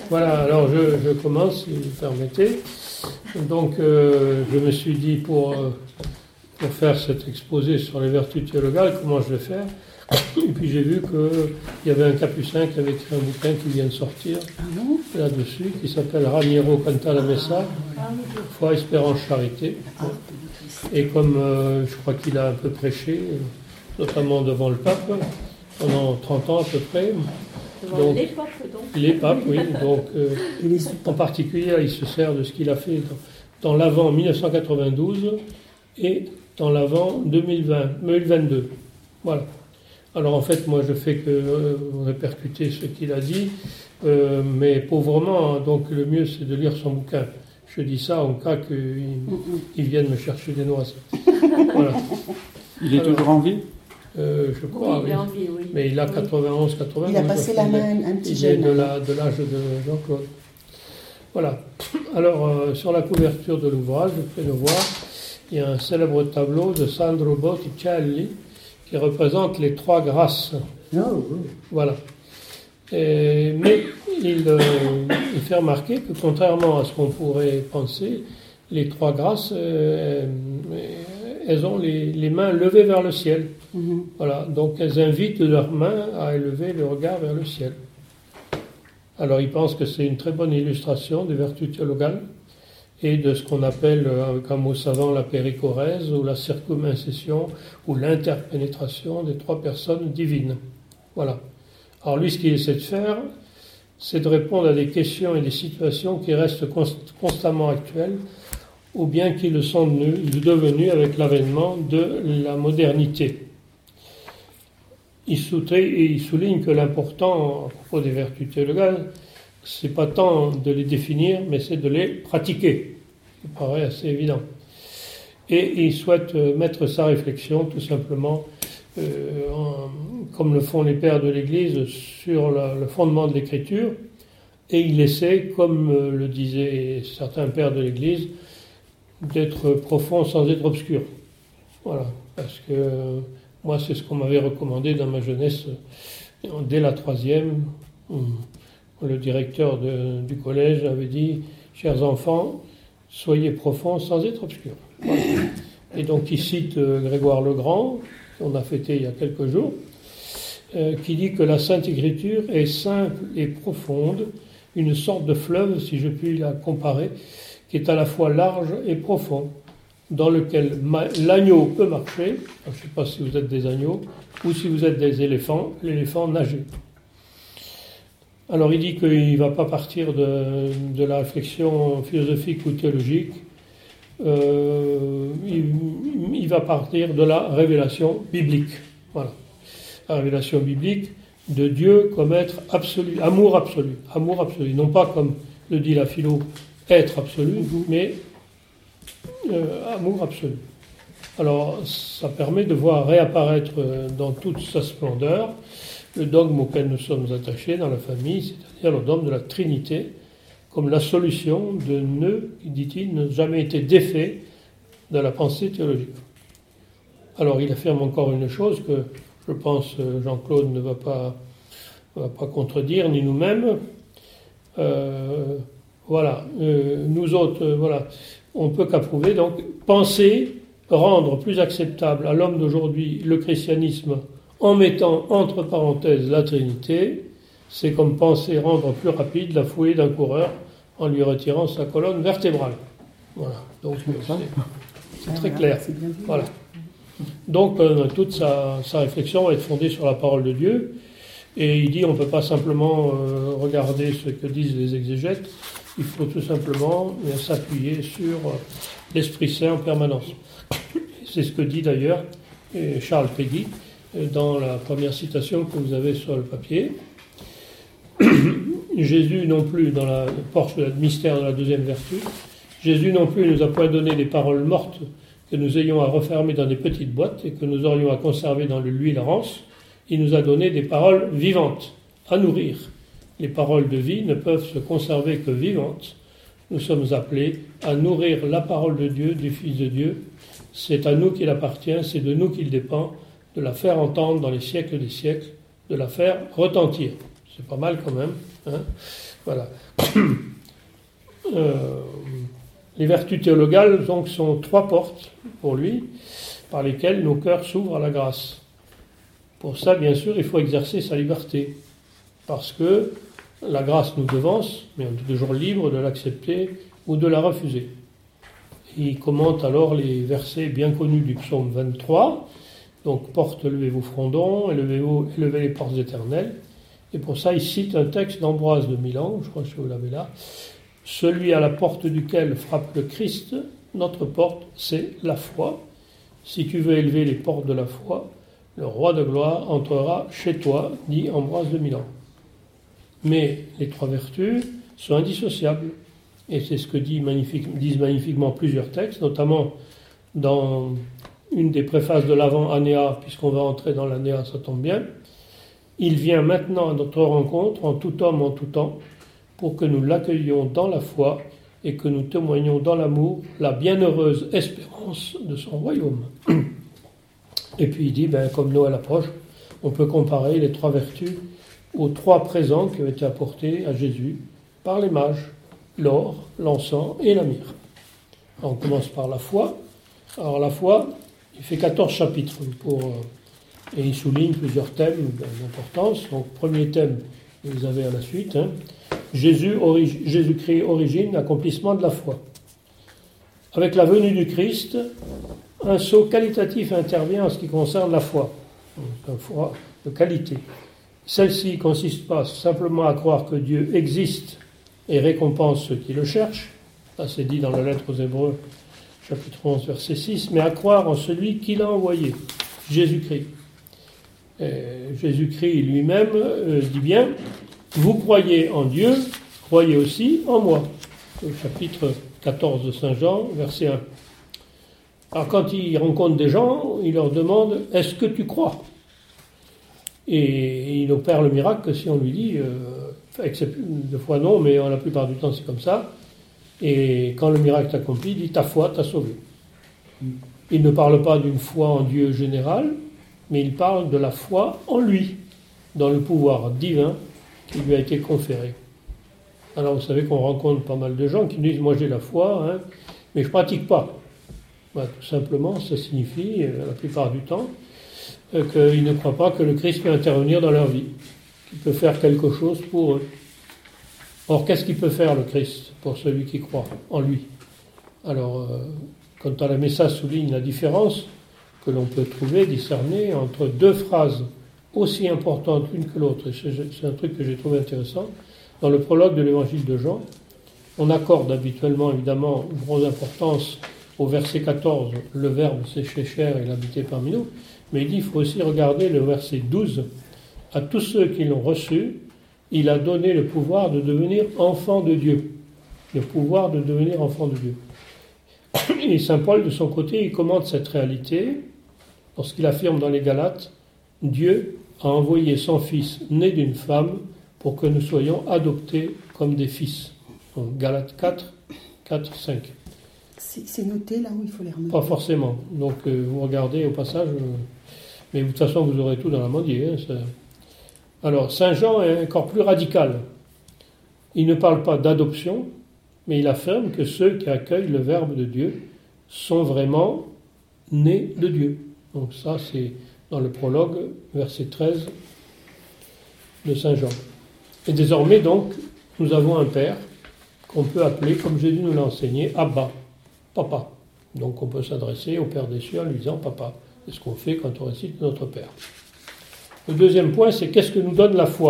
Voilà, alors je commence, si vous permettez. Donc, je me suis dit, pour faire cet exposé sur les vertus théologales, comment je vais faire. Et puis j'ai vu qu'il y avait un capucin qui avait écrit un bouquin qui vient de sortir là-dessus, qui s'appelle Raniero Canta la Messa, Foi, Espérance, Charité. Et comme je crois qu'il a un peu prêché, notamment devant le pape, pendant 30 ans à peu près. Donc, les papes, oui. Donc, en particulier, il se sert de ce qu'il a fait dans l'Avent 1992 et dans l'Avent 2022. Voilà. Alors en fait, moi je fais que répercuter ce qu'il a dit, mais pauvrement, donc le mieux c'est de lire son bouquin. Je dis ça en cas qu'il vienne me chercher des noises. Voilà. Il est toujours en vie ? Je crois, oui. Oui. Mais il a 91, 92. Il a passé la main un petit jeune. Il est de l'âge de Jean-Claude. Voilà. Alors, sur la couverture de l'ouvrage, vous pouvez le voir, il y a un célèbre tableau de Sandro Botticelli qui représente les trois grâces. Voilà. Mais il fait remarquer que, contrairement à ce qu'on pourrait penser, les trois grâces, elles ont les mains levées vers le ciel. Voilà. Donc elles invitent leurs mains à élever le regard vers le ciel. Alors il pense que c'est une très bonne illustration des vertus théologales et de ce qu'on appelle, avec un mot savant, la périchorèse ou la circumincession ou l'interpénétration des trois personnes divines. Voilà. Alors lui, ce qu'il essaie de faire, c'est de répondre à des questions et des situations qui restent constamment actuelles, ou bien qui le sont devenus avec l'avènement de la modernité. Il souligne que l'important, à propos des vertus théologales, c'est pas tant de les définir, mais c'est de les pratiquer. Ça paraît assez évident. Et il souhaite mettre sa réflexion, tout simplement, comme le font les pères de l'Église, sur le fondement de l'Écriture. Et il essaie, comme le disaient certains pères de l'Église, d'être profond sans être obscur. Voilà. Parce que moi, c'est ce qu'on m'avait recommandé dans ma jeunesse, dès la 3e. Le directeur du collège avait dit « Chers enfants, soyez profonds sans être obscurs. » Voilà. Et donc il cite Grégoire le Grand, qu'on a fêté il y a quelques jours, qui dit que la Sainte Écriture est simple et profonde, une sorte de fleuve, si je puis la comparer, qui est à la fois large et profond, dans lequel l'agneau peut marcher, je ne sais pas si vous êtes des agneaux, ou si vous êtes des éléphants, l'éléphant nager. Alors il dit qu'il ne va pas partir de la réflexion philosophique ou théologique, il va partir de la révélation biblique. Voilà. La révélation biblique de Dieu comme être absolu, amour absolu, non pas comme le dit la philo, être absolu, mais amour absolu. Alors ça permet de voir réapparaître dans toute sa splendeur le dogme auquel nous sommes attachés dans la famille, c'est-à-dire le dogme de la Trinité, comme la solution de nœuds qui, dit-il, n'ont jamais été défaits de la pensée théologique. Alors il affirme encore une chose que je pense Jean-Claude ne va pas contredire, ni nous-mêmes. Voilà, nous autres, voilà, on ne peut qu'approuver. Donc penser, rendre plus acceptable à l'homme d'aujourd'hui le christianisme en mettant entre parenthèses la Trinité, c'est comme penser rendre plus rapide la fouée d'un coureur en lui retirant sa colonne vertébrale. Voilà, donc c'est très clair. Voilà. Donc toute sa réflexion va être fondée sur la parole de Dieu, et il dit on ne peut pas simplement regarder ce que disent les exégètes, il faut tout simplement s'appuyer sur l'Esprit Saint en permanence. C'est ce que dit d'ailleurs Charles Péguy dans la première citation que vous avez sur le papier. Jésus non plus, dans la porte du mystère de la deuxième vertu, Jésus non plus nous a point donné des paroles mortes que nous ayons à refermer dans des petites boîtes et que nous aurions à conserver dans l'huile rance. Il nous a donné des paroles vivantes, à nourrir. Les paroles de vie ne peuvent se conserver que vivantes. Nous sommes appelés à nourrir la parole de Dieu, du Fils de Dieu. C'est à nous qu'il appartient, c'est de nous qu'il dépend, de la faire entendre dans les siècles des siècles, de la faire retentir. c'est pas mal quand même. Hein, voilà. Les vertus théologales donc sont 3 portes pour lui, par lesquelles nos cœurs s'ouvrent à la grâce. Pour ça, bien sûr, il faut exercer sa liberté, parce que la grâce nous devance, mais on est toujours libre de l'accepter ou de la refuser. Il commente alors les versets bien connus du psaume 23, donc « Portes, levez-vous frondons, élevez les portes éternelles ». Et pour ça, il cite un texte d'Ambroise de Milan, je crois que vous l'avez là. « Celui à la porte duquel frappe le Christ, notre porte, c'est la foi. Si tu veux élever les portes de la foi, le roi de gloire entrera chez toi, dit Ambroise de Milan. » Mais les 3 vertus sont indissociables. Et c'est ce que disent magnifiquement plusieurs textes, notamment dans une des préfaces de l'Avent Anéa, puisqu'on va entrer dans l'Anéa, ça tombe bien. Il vient maintenant à notre rencontre, en tout homme, en tout temps, pour que nous l'accueillions dans la foi et que nous témoignions dans l'amour la bienheureuse espérance de son royaume. Et puis il dit, comme Noël approche, on peut comparer les 3 vertus aux 3 présents qui ont été apportés à Jésus par les mages, l'or, l'encens et la myrrhe. Alors, on commence par la foi. Alors la foi, il fait 14 chapitres et il souligne plusieurs thèmes d'importance. Donc premier thème, vous avez à la suite, Jésus-Christ, origine, accomplissement de la foi. Avec la venue du Christ, un saut qualitatif intervient en ce qui concerne la foi. Donc, une foi de qualité. Celle-ci ne consiste pas simplement à croire que Dieu existe et récompense ceux qui le cherchent, ça c'est dit dans la lettre aux Hébreux, chapitre 11, verset 6, mais à croire en celui qui l'a envoyé, Jésus-Christ. Jésus-Christ lui-même dit bien, vous croyez en Dieu, croyez aussi en moi. Au chapitre 14 de Saint Jean, verset 1. Alors quand il rencontre des gens, il leur demande, est-ce que tu crois ? Et il opère le miracle que si on lui dit, des fois non, mais la plupart du temps c'est comme ça. Et quand le miracle est accompli, il dit ta foi t'a sauvé. Il ne parle pas d'une foi en Dieu général, mais il parle de la foi en lui, dans le pouvoir divin qui lui a été conféré. Alors vous savez qu'on rencontre pas mal de gens qui disent moi j'ai la foi, mais je ne pratique pas. Tout simplement, ça signifie, la plupart du temps, qu'ils ne croient pas que le Christ peut intervenir dans leur vie, qu'il peut faire quelque chose pour eux. Or, qu'est-ce qu'il peut faire le Christ pour celui qui croit en lui ? Alors, quand la Messa souligne la différence que l'on peut trouver, discerner entre 2 phrases aussi importantes l'une que l'autre, et c'est un truc que j'ai trouvé intéressant, dans le prologue de l'évangile de Jean, on accorde habituellement, évidemment, une grosse importance au verset 14, le Verbe s'est fait chair et l'habité parmi nous, mais il dit, il faut aussi regarder le verset 12. À tous ceux qui l'ont reçu, il a donné le pouvoir de devenir enfants de Dieu. Le pouvoir de devenir enfants de Dieu. Et saint Paul, de son côté, il commente cette réalité lorsqu'il affirme dans les Galates, Dieu a envoyé son Fils né d'une femme pour que nous soyons adoptés comme des fils. Donc Galates 4, 5. C'est noté là où il faut les remonter. Pas forcément. Donc vous regardez au passage, mais de toute façon vous aurez tout dans la Mandier. Alors Saint Jean est encore plus radical. Il ne parle pas d'adoption, mais il affirme que ceux qui accueillent le Verbe de Dieu sont vraiment nés de Dieu. Donc ça c'est dans le prologue, verset 13 de Saint Jean. Et désormais donc, nous avons un Père qu'on peut appeler, comme Jésus nous l'a enseigné, Abba. Papa. Donc on peut s'adresser au Père des cieux en lui disant Papa. C'est ce qu'on fait quand on récite notre Père. Le deuxième point, c'est qu'est-ce que nous donne la foi ?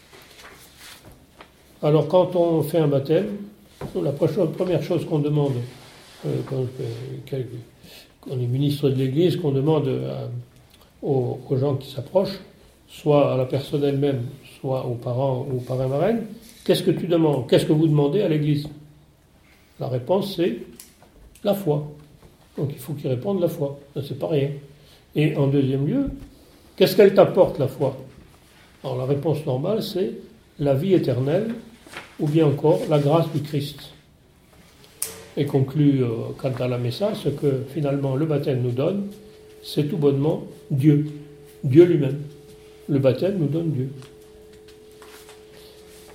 Alors quand on fait un baptême, la première chose qu'on demande, quand on est ministre de l'Église, qu'on demande aux gens qui s'approchent, soit à la personne elle-même, soit aux parents ou aux parrains-marraines, qu'est-ce que tu demandes ? Qu'est-ce que vous demandez à l'Église ? La réponse, c'est la foi. Donc il faut qu'ils répondent la foi. Ça, c'est pas rien. Et en deuxième lieu, qu'est-ce qu'elle t'apporte, la foi ? Alors la réponse normale, c'est la vie éternelle, ou bien encore la grâce du Christ. Et conclut, quant à la Messa, ce que finalement le baptême nous donne, c'est tout bonnement Dieu. Dieu lui-même. Le baptême nous donne Dieu.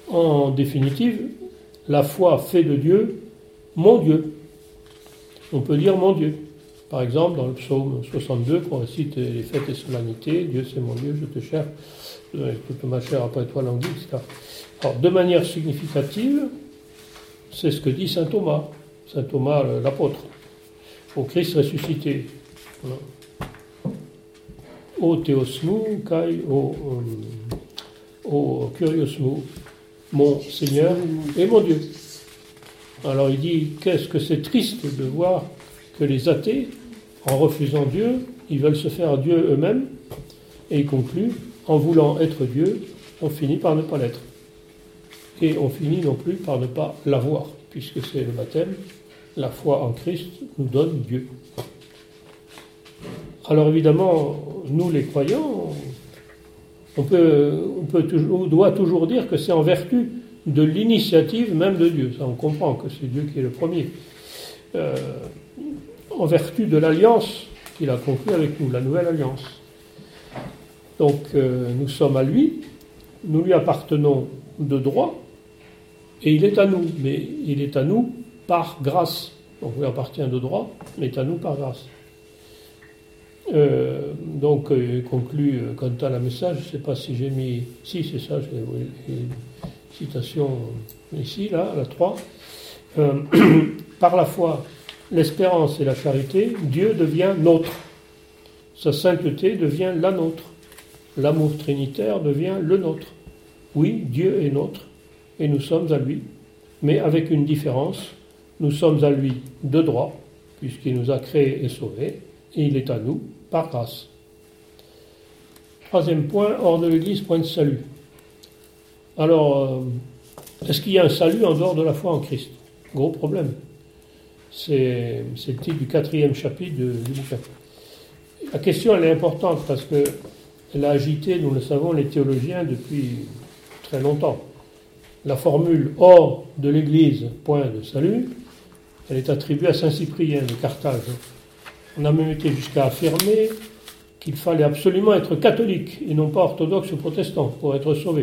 En définitive, la foi fait de Dieu mon Dieu. On peut dire mon Dieu. Par exemple, dans le psaume 62, qu'on récite les fêtes et solennités, Dieu c'est mon Dieu, je te cherche, toute ma chair après toi languit, etc. Alors, de manière significative, c'est ce que dit saint Thomas l'apôtre, au Christ ressuscité. Voilà. O Theosmou, Kai, O Curiosmou, mon Seigneur et mon Dieu. Alors il dit, qu'est-ce que c'est triste de voir que les athées, en refusant Dieu, ils veulent se faire Dieu eux-mêmes, et il conclut, en voulant être Dieu, on finit par ne pas l'être. Et on finit non plus par ne pas l'avoir, puisque c'est le baptême, la foi en Christ nous donne Dieu. Alors évidemment, nous les croyants, on doit toujours dire que c'est en vertu de l'initiative même de Dieu. Ça, on comprend que c'est Dieu qui est le premier. En vertu de l'alliance qu'il a conclue avec nous, la nouvelle alliance. Donc nous sommes à lui, nous lui appartenons de droit, et il est à nous, mais il est à nous par grâce. Donc il lui appartient de droit, mais il est à nous par grâce. Donc il conclut quant à la message, je ne sais pas si j'ai mis... Si, c'est ça, j'ai une citation ici, là, la 3. Par la foi, l'espérance et la charité, Dieu devient nôtre. Sa sainteté devient la nôtre. L'amour trinitaire devient le nôtre. Oui, Dieu est nôtre, et nous sommes à lui, mais avec une différence. Nous sommes à lui de droit, puisqu'il nous a créés et sauvés, et il est à nous par grâce. Troisième point, hors de l'Église, point de salut. Alors, est-ce qu'il y a un salut en dehors de la foi en Christ? Gros problème. C'est le titre du 4e chapitre du bouquin. La question, elle est importante parce qu'elle a agité, nous le savons, les théologiens depuis très longtemps. La formule « hors de l'Église, point de salut », elle est attribuée à saint Cyprien de Carthage. On a même été jusqu'à affirmer qu'il fallait absolument être catholique et non pas orthodoxe ou protestant pour être sauvé.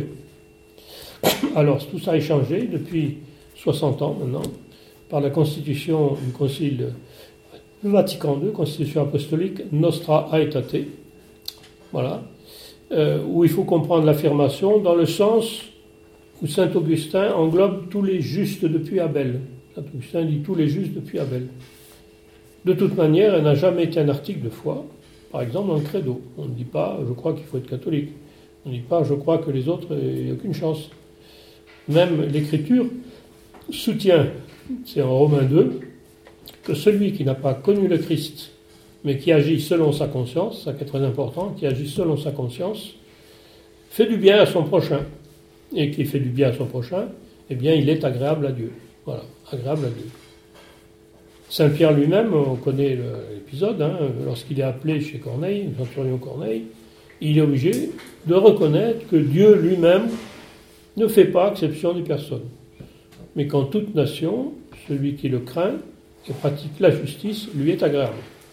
Alors, tout ça a changé depuis 60 ans maintenant, par la constitution du Concile Vatican II, constitution apostolique Nostra Aetate, voilà, où il faut comprendre l'affirmation dans le sens où saint Augustin englobe tous les justes depuis Abel. Saint Augustin dit tous les justes depuis Abel. De toute manière, elle n'a jamais été un article de foi. Par exemple, dans le credo, on ne dit pas « je crois qu'il faut être catholique ». On ne dit pas « je crois que les autres n'aient aucune chance ». Même l'Écriture soutient, c'est en Romains 2, que celui qui n'a pas connu le Christ, mais qui agit selon sa conscience, ça qui est très important, qui agit selon sa conscience, fait du bien à son prochain. Et qui fait du bien à son prochain, eh bien, il est agréable à Dieu. Voilà, agréable à Dieu. Saint Pierre lui-même, on connaît l'épisode, lorsqu'il est appelé chez Corneille, le centurion Corneille, il est obligé de reconnaître que Dieu lui-même ne fait pas exception des personnes. Mais qu'en toute nation, celui qui le craint et pratique la justice lui est agréable.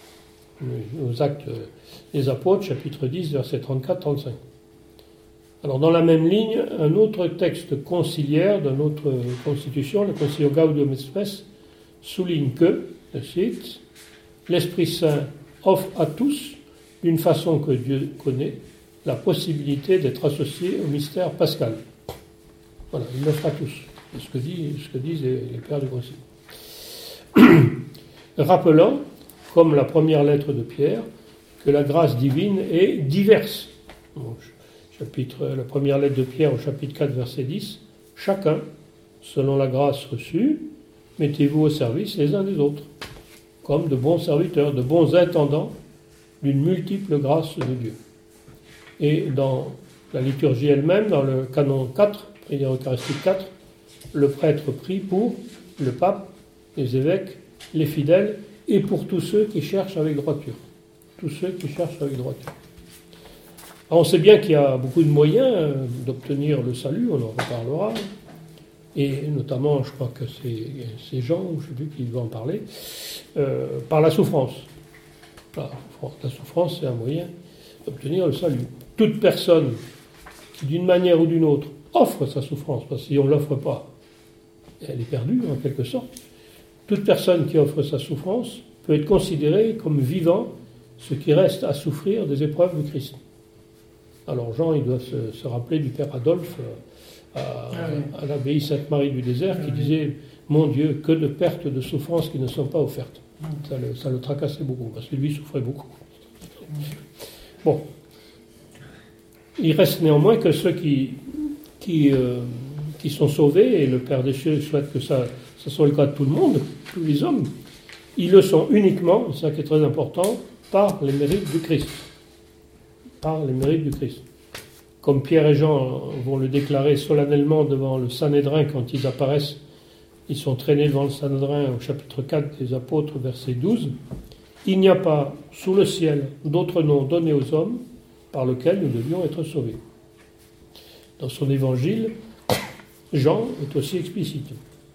Aux Actes des Apôtres, chapitre 10, versets 34-35. Alors, dans la même ligne, un autre texte conciliaire de notre constitution, le Concilio Gaudium et Spes, souligne que, je cite, l'Esprit Saint offre à tous, d'une façon que Dieu connaît, la possibilité d'être associé au mystère pascal. Voilà, il l'offre à tous. C'est ce que disent les pères du Concile. Rappelant, comme la première lettre de Pierre, que la grâce divine est diverse. Donc, la première lettre de Pierre au chapitre 4, verset 10, « Chacun, selon la grâce reçue, mettez-vous au service les uns des autres, comme de bons serviteurs, de bons intendants d'une multiple grâce de Dieu. » Et dans la liturgie elle-même, dans le canon 4, prière eucharistique 4, le prêtre prie pour le pape, les évêques, les fidèles, et pour tous ceux qui cherchent avec droiture. Tous ceux qui cherchent avec droiture. Alors on sait bien qu'il y a beaucoup de moyens d'obtenir le salut, on en reparlera, et notamment, je crois que c'est Jean, je ne sais plus qui va en parler, par la souffrance. La souffrance, c'est un moyen d'obtenir le salut. Toute personne qui, d'une manière ou d'une autre, offre sa souffrance, parce que si on ne l'offre pas, elle est perdue en quelque sorte. Toute personne qui offre sa souffrance peut être considérée comme vivant ce qui reste à souffrir des épreuves du Christ. Alors Jean, il doit se rappeler du Père Adolphe à l'abbaye Sainte-Marie du Désert qui disait « Mon Dieu, que de pertes de souffrances qui ne sont pas offertes ». Ça le tracassait beaucoup, parce que lui souffrait beaucoup. Bon. Il reste néanmoins que ceux qui sont sauvés, et le Père des cieux souhaite que ça soit le cas de tout le monde, tous les hommes, ils le sont uniquement, c'est ça qui est très important, par les mérites du Christ. Par les mérites du Christ. Comme Pierre et Jean vont le déclarer solennellement devant le Sanhédrin quand ils apparaissent, ils sont traînés devant le Sanhédrin au chapitre 4 des Apôtres, verset 12. « Il n'y a pas sous le ciel d'autre nom donné aux hommes par lequel nous devions être sauvés. » Dans son évangile, Jean est aussi explicite.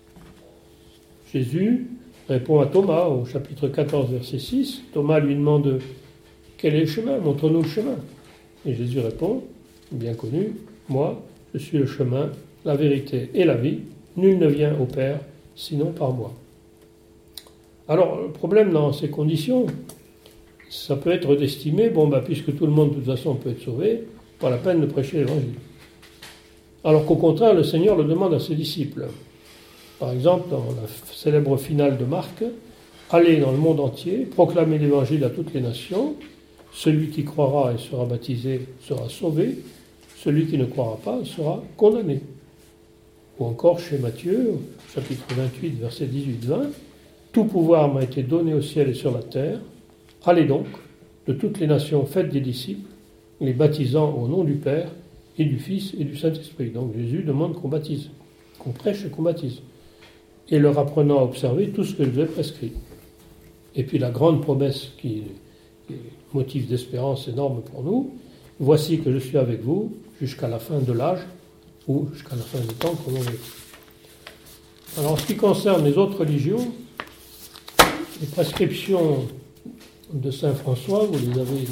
Jésus répond à Thomas au chapitre 14, verset 6. Thomas lui demande « Quel est le chemin ? Montre-nous le chemin. » Et Jésus répond, bien connu, « Moi, je suis le chemin, la vérité et la vie. Nul ne vient au Père, sinon par moi. » Alors, le problème dans ces conditions, ça peut être d'estimer, puisque tout le monde, de toute façon, peut être sauvé, pas la peine de prêcher l'évangile. Alors qu'au contraire, le Seigneur le demande à ses disciples. Par exemple, dans la célèbre finale de Marc, « Allez dans le monde entier, proclamez l'évangile à toutes les nations. Celui qui croira et sera baptisé sera sauvé. Celui qui ne croira pas sera condamné. » Ou encore chez Matthieu, chapitre 28, verset 18-20, « Tout pouvoir m'a été donné au ciel et sur la terre. Allez donc, de toutes les nations, faites des disciples, les baptisant au nom du Père et du Fils et du Saint-Esprit. » Donc Jésus demande qu'on baptise, qu'on prêche et qu'on baptise. Et leur apprenant à observer tout ce que je vous ai prescrit. Et puis la grande promesse qui est motif d'espérance énorme pour nous, « Voici que je suis avec vous jusqu'à la fin de l'âge, ou jusqu'à la fin du temps, comme on veut. » Alors en ce qui concerne les autres religions, les prescriptions de saint François, vous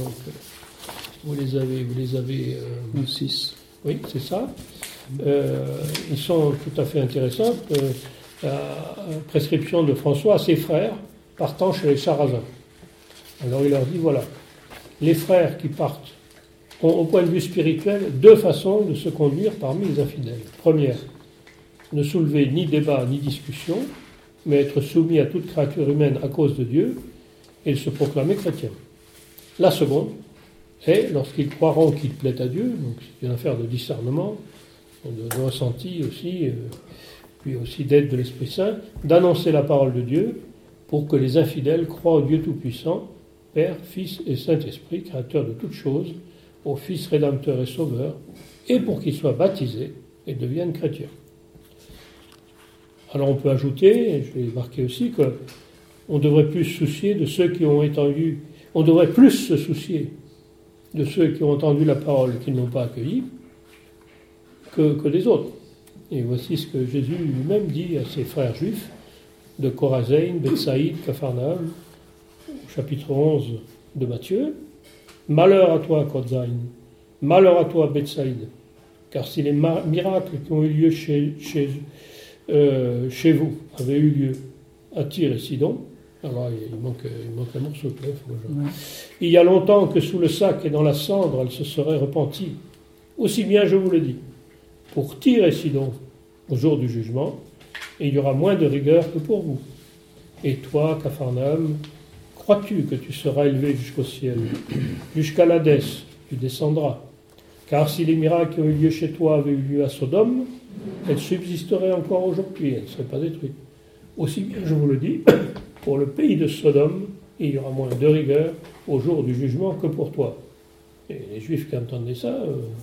les avez 6. Oui, c'est ça. Ils sont tout à fait intéressants. La prescription de François à ses frères partant chez les Sarrasins. Alors il leur dit, voilà, les frères qui partent ont au point de vue spirituel deux façons de se conduire parmi les infidèles. Première, ne soulever ni débat ni discussion, mais être soumis à toute créature humaine à cause de Dieu et se proclamer chrétien. La seconde est, lorsqu'ils croiront qu'ils plaît à Dieu, donc c'est une affaire de discernement, de ressenti aussi, puis aussi d'aide de l'Esprit Saint, d'annoncer la parole de Dieu pour que les infidèles croient au Dieu Tout-Puissant, Père, Fils et Saint-Esprit, créateur de toutes choses, au Fils rédempteur et sauveur, et pour qu'ils soient baptisés et deviennent chrétiens. Alors on peut ajouter, et je l'ai marqué aussi, qu'on devrait plus se soucier de ceux qui ont entendu, on devrait plus se soucier de ceux qui ont entendu la parole et qui ne l'ont pas accueillie que des autres. Et voici ce que Jésus lui-même dit à ses frères juifs de Chorazin, Bethsaïde, Capharnaüm, au chapitre 11 de Matthieu. « Malheur à toi, Chorazin, malheur à toi, Bethsaïde, car si les miracles qui ont eu lieu chez vous avaient eu lieu à Tyr et Sidon, alors il manque un morceau de lèvre. Il y a longtemps que sous le sac et dans la cendre, elle se serait repentie. Aussi bien, je vous le dis, pour Tyr et Sidon, au jour du jugement, il y aura moins de rigueur que pour vous. Et toi, Capharnaüm, crois-tu que tu seras élevé jusqu'au ciel? Jusqu'à l'Hadès, tu descendras. Car si les miracles qui ont eu lieu chez toi avaient eu lieu à Sodome, elle subsisterait encore aujourd'hui, elle ne serait pas détruite. Aussi bien, je vous le dis, pour le pays de Sodome, il y aura moins de rigueur au jour du jugement que pour toi. Et les Juifs qui entendaient ça,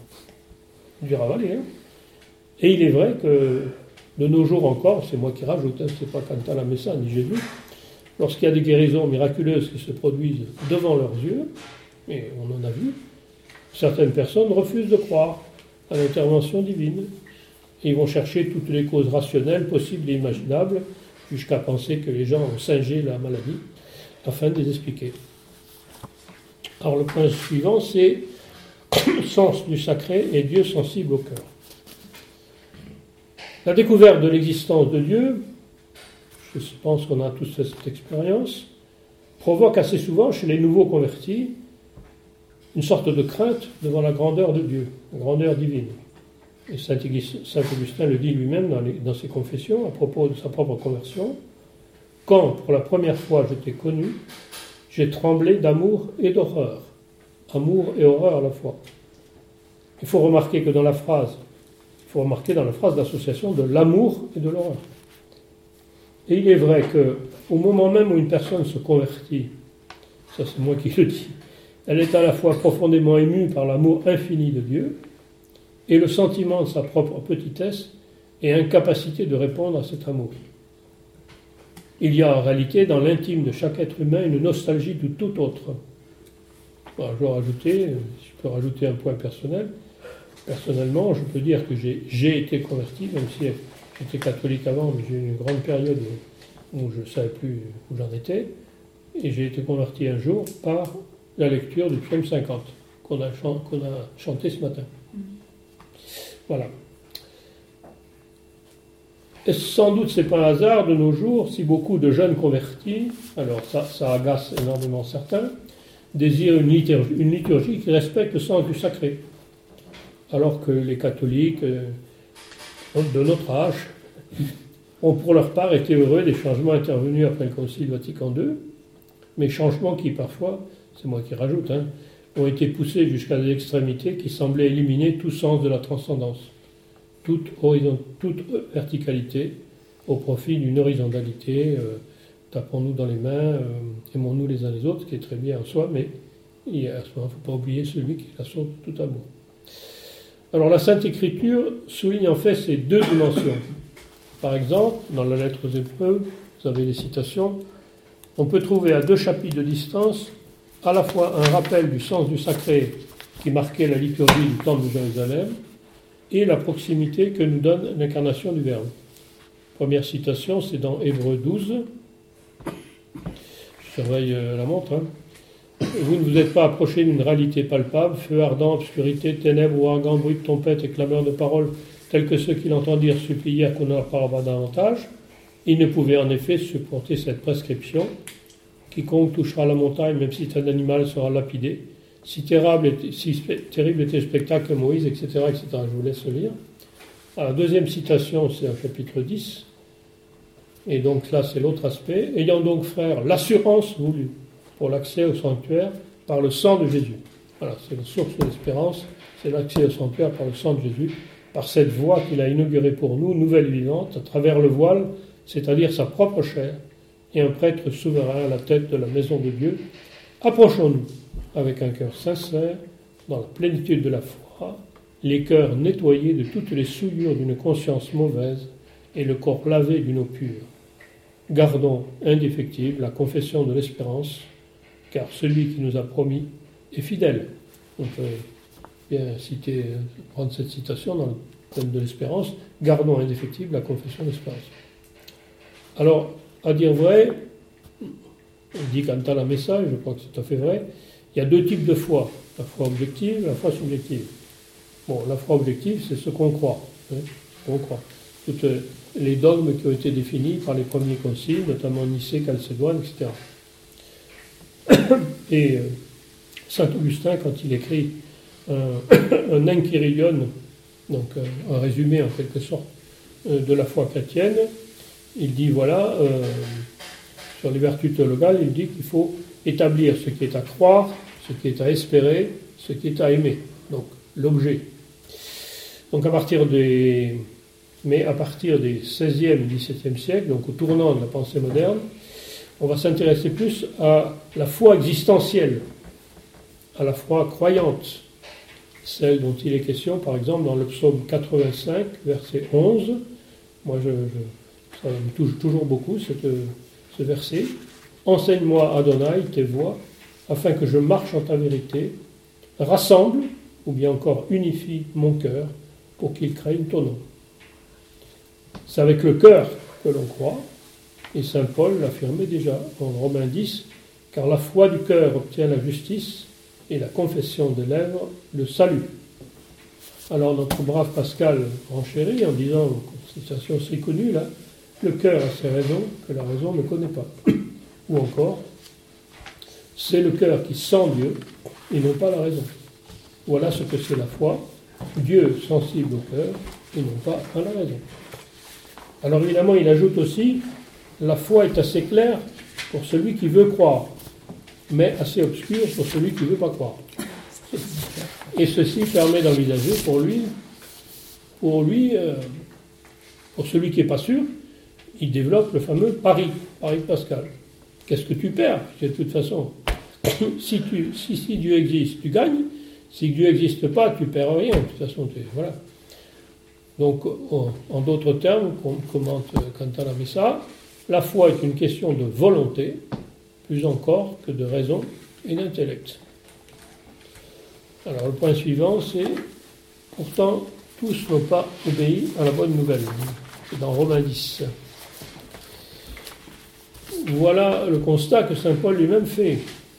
du ravaler. Hein. Et il est vrai que de nos jours encore, c'est moi qui rajoute, hein, c'est pas Quentin la Messa ni Jésus, lorsqu'il y a des guérisons miraculeuses qui se produisent devant leurs yeux, et on en a vu, certaines personnes refusent de croire à l'intervention divine. Et ils vont chercher toutes les causes rationnelles possibles et imaginables, jusqu'à penser que les gens ont singé la maladie, afin de les expliquer. Alors le point suivant, c'est sens du sacré et Dieu sensible au cœur. La découverte de l'existence de Dieu, je pense qu'on a tous fait cette expérience, provoque assez souvent chez les nouveaux convertis une sorte de crainte devant la grandeur de Dieu, la grandeur divine. Et Saint Augustin le dit lui-même dans ses confessions à propos de sa propre conversion. Quand, pour la première fois, je t'ai connu, j'ai tremblé d'amour et d'horreur. Amour et horreur à la fois. Il faut remarquer dans la phrase l'association de l'amour et de l'horreur. Et il est vrai qu'au moment même où une personne se convertit, ça c'est moi qui le dis, elle est à la fois profondément émue par l'amour infini de Dieu et le sentiment de sa propre petitesse et incapacité de répondre à cet amour. Il y a en réalité dans l'intime de chaque être humain une nostalgie de tout autre. Bon, je peux rajouter un point personnel. Personnellement, je peux dire que j'ai été converti, même si j'étais catholique avant, mais j'ai eu une grande période où je ne savais plus où j'en étais. Et j'ai été converti un jour par la lecture du psaume 50, qu'on a chanté ce matin. Voilà. Et sans doute, ce n'est pas un hasard de nos jours si beaucoup de jeunes convertis, alors ça agace énormément certains, désirent une liturgie qui respecte le sens du sacré. Alors que les catholiques de notre âge ont pour leur part été heureux des changements intervenus après le Concile Vatican II, mais changements qui parfois, c'est moi qui rajoute, ont été poussés jusqu'à des extrémités qui semblaient éliminer tout sens de la transcendance, toute verticalité au profit d'une horizontalité, tapons-nous dans les mains, aimons-nous les uns les autres, ce qui est très bien en soi, mais à ce moment, il ne faut pas oublier celui qui est la source de tout amour. Alors la Sainte Écriture souligne en fait ces deux dimensions. Par exemple, dans la lettre aux Hébreux, vous avez des citations, on peut trouver à 2 chapitres de distance à la fois un rappel du sens du sacré qui marquait la liturgie du temple de Jérusalem et la proximité que nous donne l'incarnation du Verbe. Première citation, c'est dans Hébreux 12. Je surveille la montre. Vous ne vous êtes pas approché d'une réalité palpable, feu ardent, obscurité, ténèbres, ouragan, bruit de trompette et clameur de paroles, tels que ceux qui l'entendirent supplier qu'on ne leur parle pas davantage. Ils ne pouvaient en effet supporter cette prescription. Quiconque touchera la montagne, même si un animal sera lapidé. Si terrible était le spectacle que Moïse, etc., etc. Je vous laisse lire. Alors, la deuxième citation, c'est au chapitre 10. Et donc là, c'est l'autre aspect. Ayant donc, frères, l'assurance voulue pour l'accès au sanctuaire par le sang de Jésus. Voilà, c'est la source de l'espérance, c'est l'accès au sanctuaire par le sang de Jésus, par cette voie qu'il a inaugurée pour nous, nouvelle vivante, à travers le voile, c'est-à-dire sa propre chair, et un prêtre souverain à la tête de la maison de Dieu. Approchons-nous avec un cœur sincère, dans la plénitude de la foi, les cœurs nettoyés de toutes les souillures d'une conscience mauvaise et le corps lavé d'une eau pure. Gardons indéfectible la confession de l'espérance, car celui qui nous a promis est fidèle. On peut bien prendre cette citation dans le thème de l'espérance. Gardons indéfectible la confession de l'espérance. Alors, à dire vrai, on dit quant à la message, je crois que c'est tout à fait vrai, il y a 2 types de foi, la foi objective et la foi subjective. Bon, la foi objective, c'est ce qu'on croit. On croit. Toutes les dogmes qui ont été définis par les premiers conciles, notamment Nicée, Chalcédoine, etc. Et saint Augustin, quand il écrit un Enchiridion, donc un résumé en quelque sorte de la foi chrétienne, il dit voilà, sur les vertus théologales, il dit qu'il faut établir ce qui est à croire, ce qui est à espérer, ce qui est à aimer. Donc l'objet. Donc à partir des 16e et 17e siècles, donc au tournant de la pensée moderne, on va s'intéresser plus à la foi existentielle, à la foi croyante, celle dont il est question, par exemple, dans le psaume 85, verset 11. Moi, ça me touche toujours beaucoup, ce verset. « Enseigne-moi, Adonai, tes voies, afin que je marche en ta vérité. Rassemble, ou bien encore unifie mon cœur, pour qu'il craigne ton nom. » C'est avec le cœur que l'on croit, et saint Paul l'affirmait déjà en Romains 10, car la foi du cœur obtient la justice et la confession des lèvres le salut. Alors notre brave Pascal renchérit en disant citation assez connue là, le cœur a ses raisons que la raison ne connaît pas. Ou encore, c'est le cœur qui sent Dieu et non pas la raison. Voilà ce que c'est la foi, Dieu sensible au cœur et non pas à la raison. Alors évidemment, il ajoute aussi, la foi est assez claire pour celui qui veut croire, mais assez obscure pour celui qui ne veut pas croire. Et ceci permet d'envisager pour celui qui n'est pas sûr, il développe le fameux pari Pascal. Qu'est-ce que tu perds? De toute façon, si Dieu existe, tu gagnes. Si Dieu n'existe pas, tu perds rien. De toute façon, voilà. Donc, en d'autres termes, comme commente Quentin Lamessa, la foi est une question de volonté, plus encore que de raison et d'intellect. Alors, le point suivant, c'est « Pourtant, tous n'ont pas obéi à la bonne nouvelle ». C'est dans Romains 10. Voilà le constat que saint Paul lui-même fait,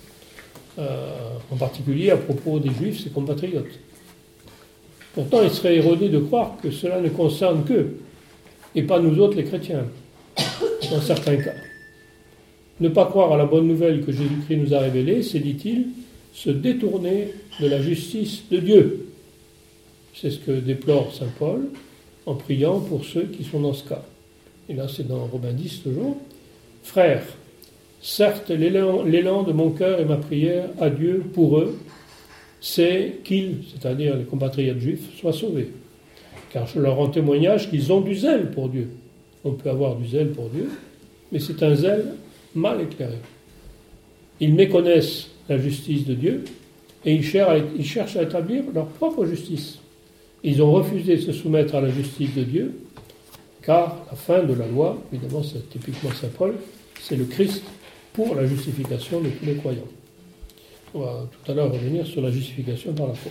en particulier à propos des Juifs, ses compatriotes. Pourtant, il serait erroné de croire que cela ne concerne qu'eux, et pas nous autres les chrétiens, dans certains cas. Ne pas croire à la bonne nouvelle que Jésus-Christ nous a révélée, c'est, dit-il, se détourner de la justice de Dieu. C'est ce que déplore saint Paul en priant pour ceux qui sont dans ce cas. Et là, c'est dans Romains 10 toujours. « Frères, certes, l'élan de mon cœur et ma prière à Dieu pour eux, c'est qu'ils, c'est-à-dire les compatriotes juifs, soient sauvés. Car je leur rends témoignage qu'ils ont du zèle pour Dieu. On peut avoir du zèle pour Dieu, mais c'est un zèle mal éclairé. Ils méconnaissent la justice de Dieu et ils cherchent à établir leur propre justice. Ils ont refusé de se soumettre à la justice de Dieu, car la fin de la loi, évidemment c'est typiquement saint Paul, c'est le Christ pour la justification de tous les croyants. On va tout à l'heure revenir sur la justification par la foi.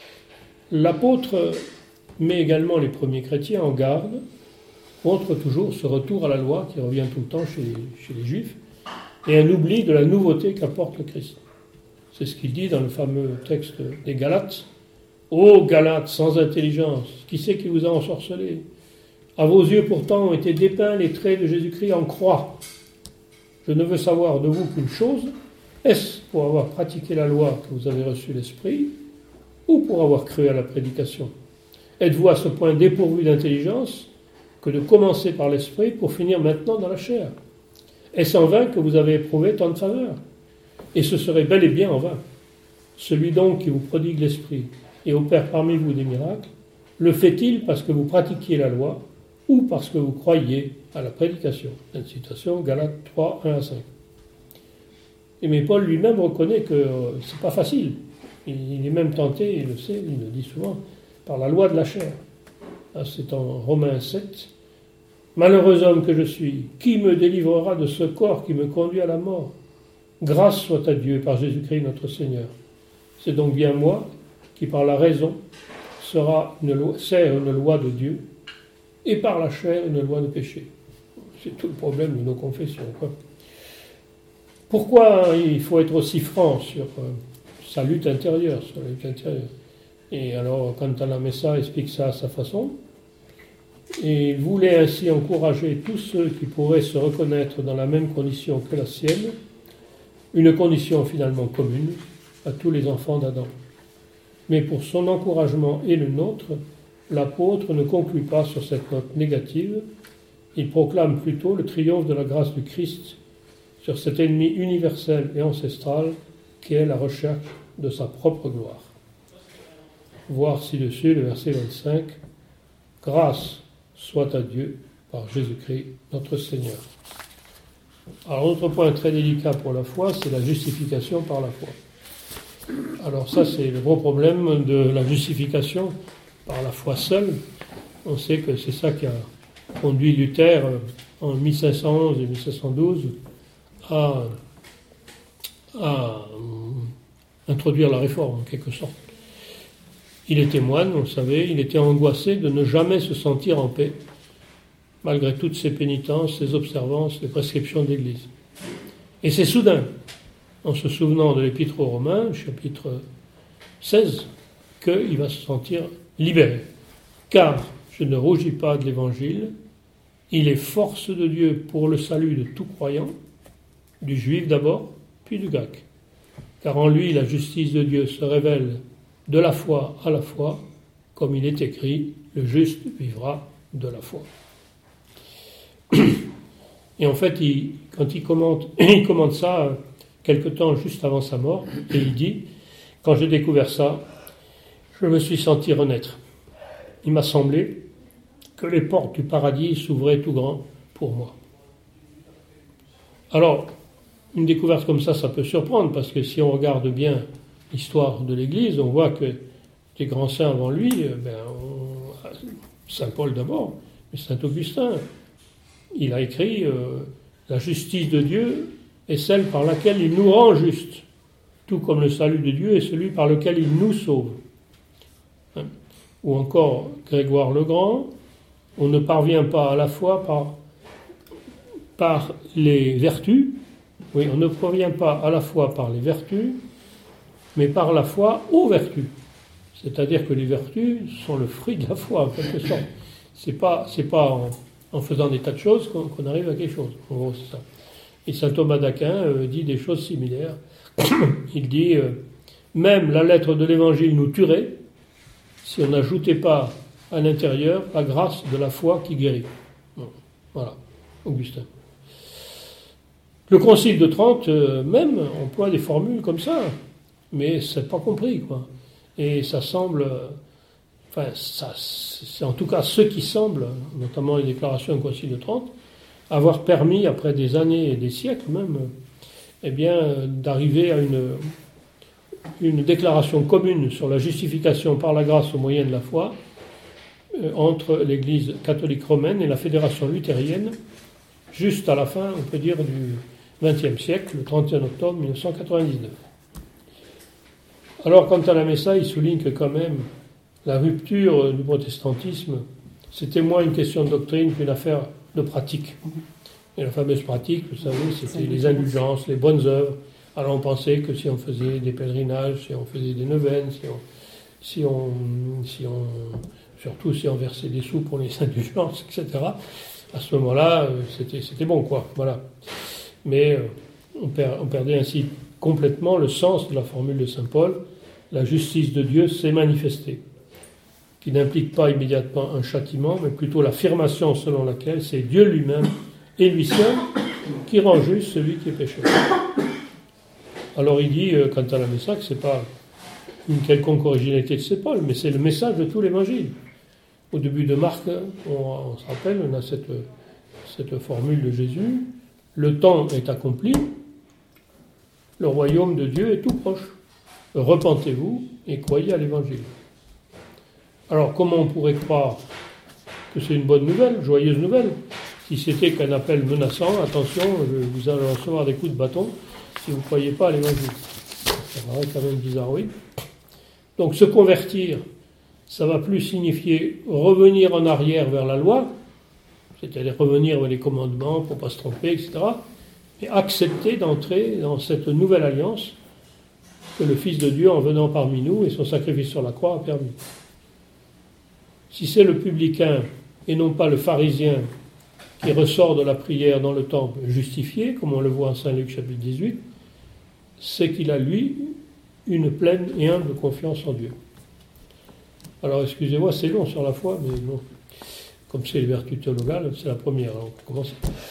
L'apôtre met également les premiers chrétiens en garde contre toujours ce retour à la loi qui revient tout le temps chez les Juifs et un oubli de la nouveauté qu'apporte le Christ. C'est ce qu'il dit dans le fameux texte des Galates. « Ô Galates sans intelligence, qui c'est qui vous a ensorcelé? À vos yeux pourtant ont été dépeints les traits de Jésus-Christ en croix. Je ne veux savoir de vous qu'une chose, est-ce pour avoir pratiqué la loi que vous avez reçu l'Esprit, ou pour avoir cru à la prédication? Êtes-vous à ce point dépourvu d'intelligence que de commencer par l'Esprit pour finir maintenant dans la chair? Est-ce en vain que vous avez éprouvé tant de faveurs? Et ce serait bel et bien en vain. Celui donc qui vous prodigue l'Esprit et opère parmi vous des miracles, le fait-il parce que vous pratiquiez la loi ou parce que vous croyez à la prédication? Une citation, Galates 3, 1 à 5. Mais Paul lui-même reconnaît que c'est pas facile. Il est même tenté, il le sait, il le dit souvent, par la loi de la chair. C'est en Romains 7. Malheureux homme que je suis, qui me délivrera de ce corps qui me conduit à la mort? Grâce soit à Dieu par Jésus-Christ notre Seigneur. C'est donc bien moi qui par la raison sert une loi de Dieu et par la chair une loi de péché. C'est tout le problème de nos confessions, quoi. Pourquoi il faut être aussi franc sur sa lutte intérieure, Et alors, Quentin Lamessa explique ça à sa façon. Et il voulait ainsi encourager tous ceux qui pourraient se reconnaître dans la même condition que la sienne, une condition finalement commune à tous les enfants d'Adam. Mais pour son encouragement et le nôtre, l'apôtre ne conclut pas sur cette note négative, il proclame plutôt le triomphe de la grâce du Christ sur cet ennemi universel et ancestral qui est la recherche de sa propre gloire. Voir ci-dessus le verset 25. Grâce soit à Dieu par Jésus-Christ notre Seigneur. Alors, autre point très délicat pour la foi, c'est la justification par la foi. Alors ça, c'est le gros problème de la justification par la foi seule. On sait que c'est ça qui a conduit Luther en 1511 et 1512 à introduire la réforme, en quelque sorte. Il était moine, vous le savez, il était angoissé de ne jamais se sentir en paix, malgré toutes ses pénitences, ses observances, les prescriptions de l'Église. Et c'est soudain, en se souvenant de l'Épître aux Romains, chapitre 16, qu'il va se sentir libéré. Car, je ne rougis pas de l'Évangile. Il est force de Dieu pour le salut de tout croyant, du juif d'abord, puis du grec. Car en lui, la justice de Dieu se révèle de la foi à la foi, comme il est écrit, le juste vivra de la foi. Et en fait, quand il commente ça quelque temps juste avant sa mort, et il dit, quand j'ai découvert ça, je me suis senti renaître. Il m'a semblé que les portes du paradis s'ouvraient tout grand pour moi. Alors, une découverte comme ça peut surprendre, parce que si on regarde bien l'histoire de l'Église, on voit que des grands saints avant lui, Saint Paul d'abord, mais Saint Augustin, il a écrit la justice de Dieu est celle par laquelle il nous rend justes, tout comme le salut de Dieu est celui par lequel il nous sauve. Ou encore Grégoire le Grand, on ne parvient pas à la foi par les vertus, oui, on ne parvient pas à la foi par les vertus, mais par la foi aux vertus. C'est-à-dire que les vertus sont le fruit de la foi, en quelque sorte. C'est pas en faisant des tas de choses qu'on arrive à quelque chose. En gros, c'est ça. Et saint Thomas d'Aquin dit des choses similaires. Il dit même la lettre de l'Évangile nous tuerait si on n'ajoutait pas à l'intérieur la grâce de la foi qui guérit. Voilà, Augustin. Le Concile de Trente, même, emploie des formules comme ça, mais c'est pas compris, quoi. Et ça semble, c'est en tout cas ce qui semble, notamment les déclarations du Concile de Trente, avoir permis, après des années et des siècles même, d'arriver à une déclaration commune sur la justification par la grâce au moyen de la foi entre l'Église catholique romaine et la Fédération luthérienne, juste à la fin, on peut dire, du XXe siècle, le 31 octobre 1999. Alors, quant à la Messa, il souligne que quand même, la rupture du protestantisme, c'était moins une question de doctrine qu'une affaire de pratique. Et la fameuse pratique, vous savez, c'était les indulgences, les bonnes œuvres. Alors on pensait que si on faisait des pèlerinages, si on faisait des neuvaines, surtout si on versait des sous pour les indulgences, etc., à ce moment-là, c'était bon, quoi. Voilà. Mais on perdait ainsi complètement le sens de la formule de saint Paul, la justice de Dieu s'est manifestée, qui n'implique pas immédiatement un châtiment, mais plutôt l'affirmation selon laquelle c'est Dieu lui-même et lui seul qui rend juste celui qui est pécheur. Alors il dit, quant à la Messa, que ce n'est pas une quelconque originalité de saint Paul, mais c'est le message de tout l'Évangile. Au début de Marc, on se rappelle, on a cette formule de Jésus, le temps est accompli, le royaume de Dieu est tout proche. Repentez-vous et croyez à l'Évangile. Alors comment on pourrait croire que c'est une bonne nouvelle, joyeuse nouvelle, si c'était qu'un appel menaçant, attention, vous allez recevoir des coups de bâton si vous ne croyez pas à l'Évangile. Ça paraît quand même bizarre, oui. Donc se convertir, ça va plus signifier revenir en arrière vers la loi, c'est-à-dire revenir vers les commandements pour ne pas se tromper, etc., et accepter d'entrer dans cette nouvelle alliance que le Fils de Dieu, en venant parmi nous, et son sacrifice sur la croix, a permis. Si c'est le publicain, et non pas le pharisien, qui ressort de la prière dans le temple justifié, comme on le voit en Saint Luc chapitre 18, c'est qu'il a, lui, une pleine et humble confiance en Dieu. Alors, excusez-moi, c'est long sur la foi, mais non. Comme c'est les vertus théologales, c'est la première. Alors, on commence.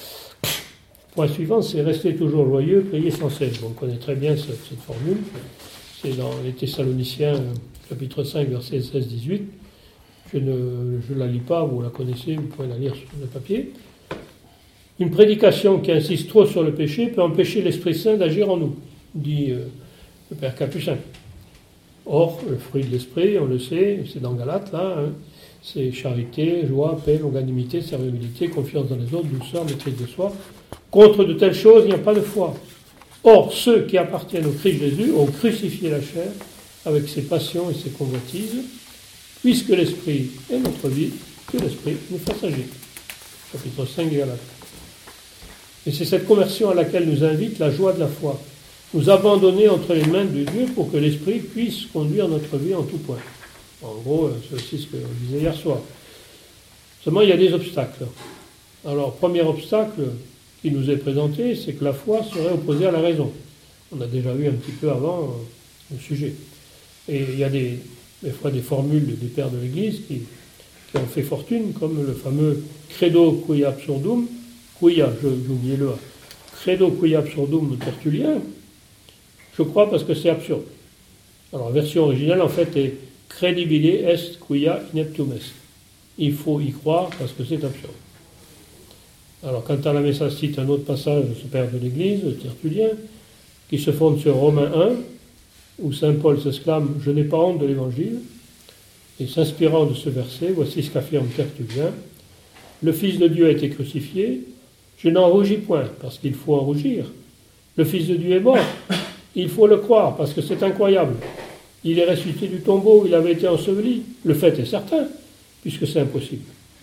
Point suivant, c'est rester toujours joyeux, prier sans cesse. On connaît très bien cette formule. C'est dans les Thessaloniciens, chapitre 5, versets 16-18. Je ne la lis pas, vous la connaissez, vous pouvez la lire sur le papier. Une prédication qui insiste trop sur le péché peut empêcher l'Esprit Saint d'agir en nous, dit le Père Capucin. Or, le fruit de l'Esprit, on le sait, c'est dans Galates, là, c'est charité, joie, paix, longanimité, servibilité, confiance dans les autres, douceur, maîtrise de soi. Contre de telles choses, il n'y a pas de foi. Or, ceux qui appartiennent au Christ Jésus ont crucifié la chair avec ses passions et ses convoitises, puisque l'Esprit est notre vie, que l'Esprit nous fasse agir. Chapitre 5 de Galates. Et c'est cette conversion à laquelle nous invite la joie de la foi. Nous abandonner entre les mains de Dieu pour que l'Esprit puisse conduire notre vie en tout point. En gros, c'est aussi ce que je disais hier soir. Seulement, il y a des obstacles. Alors, premier obstacle qui nous est présenté, c'est que la foi serait opposée à la raison. On a déjà vu un petit peu avant le sujet. Et il y a des fois des formules des pères de l'Église qui ont fait fortune, comme le fameux Credo qui absurdum, j'ai oublié le A, Credo qui absurdum Tertullien, je crois parce que c'est absurde. Alors la version originale en fait est Credibile est quia ineptum est. Il faut y croire parce que c'est absurde. Alors quand à la Messa cite un autre passage de ce père de l'Église, Tertullien, qui se fonde sur Romains 1, où saint Paul s'exclame « Je n'ai pas honte de l'Évangile », et s'inspirant de ce verset, voici ce qu'affirme Tertullien. Le Fils de Dieu a été crucifié, je n'en rougis point, parce qu'il faut en rougir. Le Fils de Dieu est mort, il faut le croire, parce que c'est incroyable. Il est ressuscité du tombeau, il avait été enseveli. Le fait est certain, puisque c'est impossible.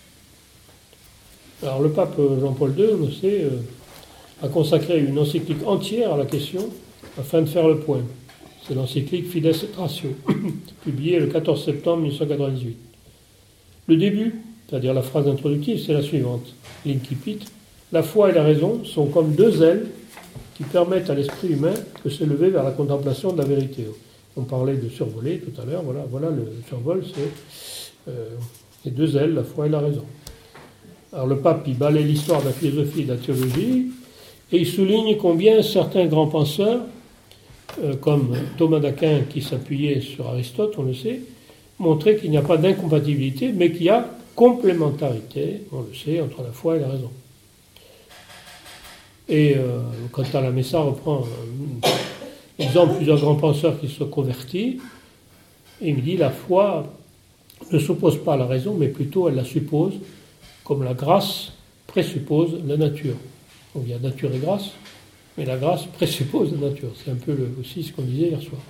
Alors le pape Jean-Paul II, on le sait, a consacré une encyclique entière à la question, afin de faire le point. C'est l'encyclique Fides et Ratio, publiée le 14 septembre 1998. Le début, c'est-à-dire la phrase introductive, c'est la suivante. L'incipit, la foi et la raison sont comme deux ailes qui permettent à l'esprit humain de se lever vers la contemplation de la vérité. On parlait de survoler tout à l'heure, voilà le survol, c'est les deux ailes, la foi et la raison. Alors le pape, il balaie l'histoire de la philosophie et de la théologie, et il souligne combien certains grands penseurs, comme Thomas d'Aquin qui s'appuyait sur Aristote, on le sait, montraient qu'il n'y a pas d'incompatibilité, mais qu'il y a complémentarité, on le sait, entre la foi et la raison. Et quant à la Messa, reprend exemple plusieurs grands penseurs qui se sont convertis, et il me dit la foi ne s'oppose pas à la raison, mais plutôt elle la suppose, comme la grâce présuppose la nature. Donc il y a nature et grâce, mais la grâce présuppose la nature. C'est un peu aussi ce qu'on disait hier soir.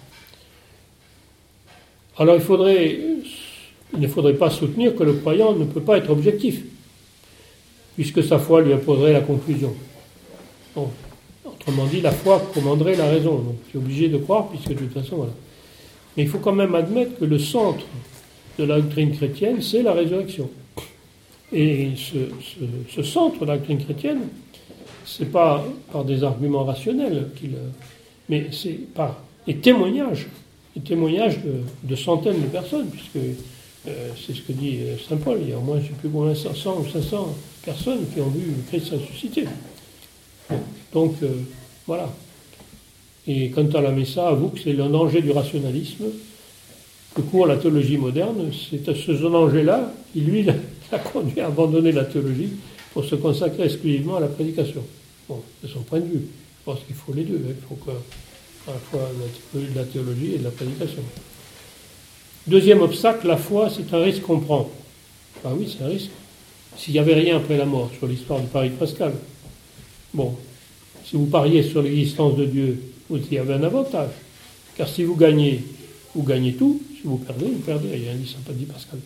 Alors il ne faudrait pas soutenir que le croyant ne peut pas être objectif, puisque sa foi lui imposerait la conclusion. Bon, autrement dit, la foi commanderait la raison. Donc tu es obligé de croire, puisque de toute façon, voilà. Mais il faut quand même admettre que le centre de la doctrine chrétienne, c'est la résurrection. Et ce centre de la doctrine chrétienne, c'est pas par des arguments rationnels, mais c'est par des témoignages de centaines de personnes, puisque c'est ce que dit saint Paul, il y a au moins, je ne sais plus combien, 100 ou 500 personnes qui ont vu le Christ ressuscité. Donc, voilà. Et quant à la Messa, avoue que c'est le danger du rationalisme que court la théologie moderne. C'est ce danger-là qui, lui, l'a conduit à abandonner la théologie pour se consacrer exclusivement à la prédication. Bon, c'est son point de vue. Je pense qu'il faut les deux. Il faut à la fois de la théologie et de la prédication. Deuxième obstacle, la foi, c'est un risque qu'on prend. Ah oui, c'est un risque. S'il n'y avait rien après la mort, sur l'histoire du pari pascal, bon, si vous pariez sur l'existence de Dieu, vous y avez un avantage. Car si vous gagnez tout. Si vous perdez, vous perdez. Il y a un dit, ça pas dit Pascal.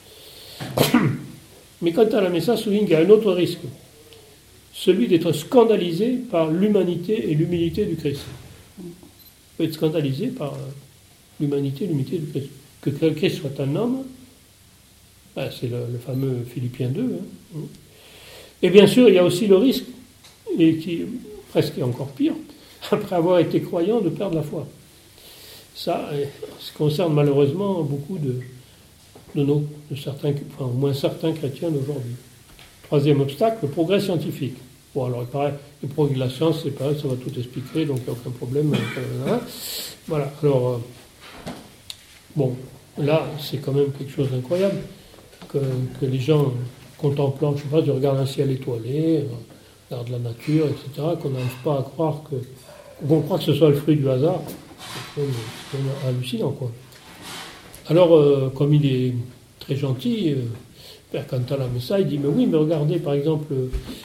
Mais quant à la Messa, souligne qu'il y a un autre risque. Celui d'être scandalisé par l'humanité et l'humilité du Christ. Vous pouvez être scandalisé par l'humanité et l'humilité du Christ. Que le Christ soit un homme, c'est le fameux Philippiens 2. Hein. Et bien sûr, il y a aussi le risque, et qui presque est encore pire, après avoir été croyant, de perdre la foi. Ça concerne malheureusement beaucoup de certains, enfin au moins certains chrétiens d'aujourd'hui. Troisième obstacle, le progrès scientifique. Bon, alors il paraît, le progrès de la science, c'est pareil, ça va tout expliquer, donc il n'y a aucun problème. Voilà, alors, bon, là, c'est quand même quelque chose d'incroyable, que les gens contemplant, je sais pas, ils regardent un ciel étoilé, regardent la nature, etc., qu'on n'arrive pas à croire qu'on croit que ce soit le fruit du hasard. C'est quand même hallucinant, quoi. Alors, comme il est très gentil, Père Cantala Messa, il dit, mais oui, mais regardez, par exemple,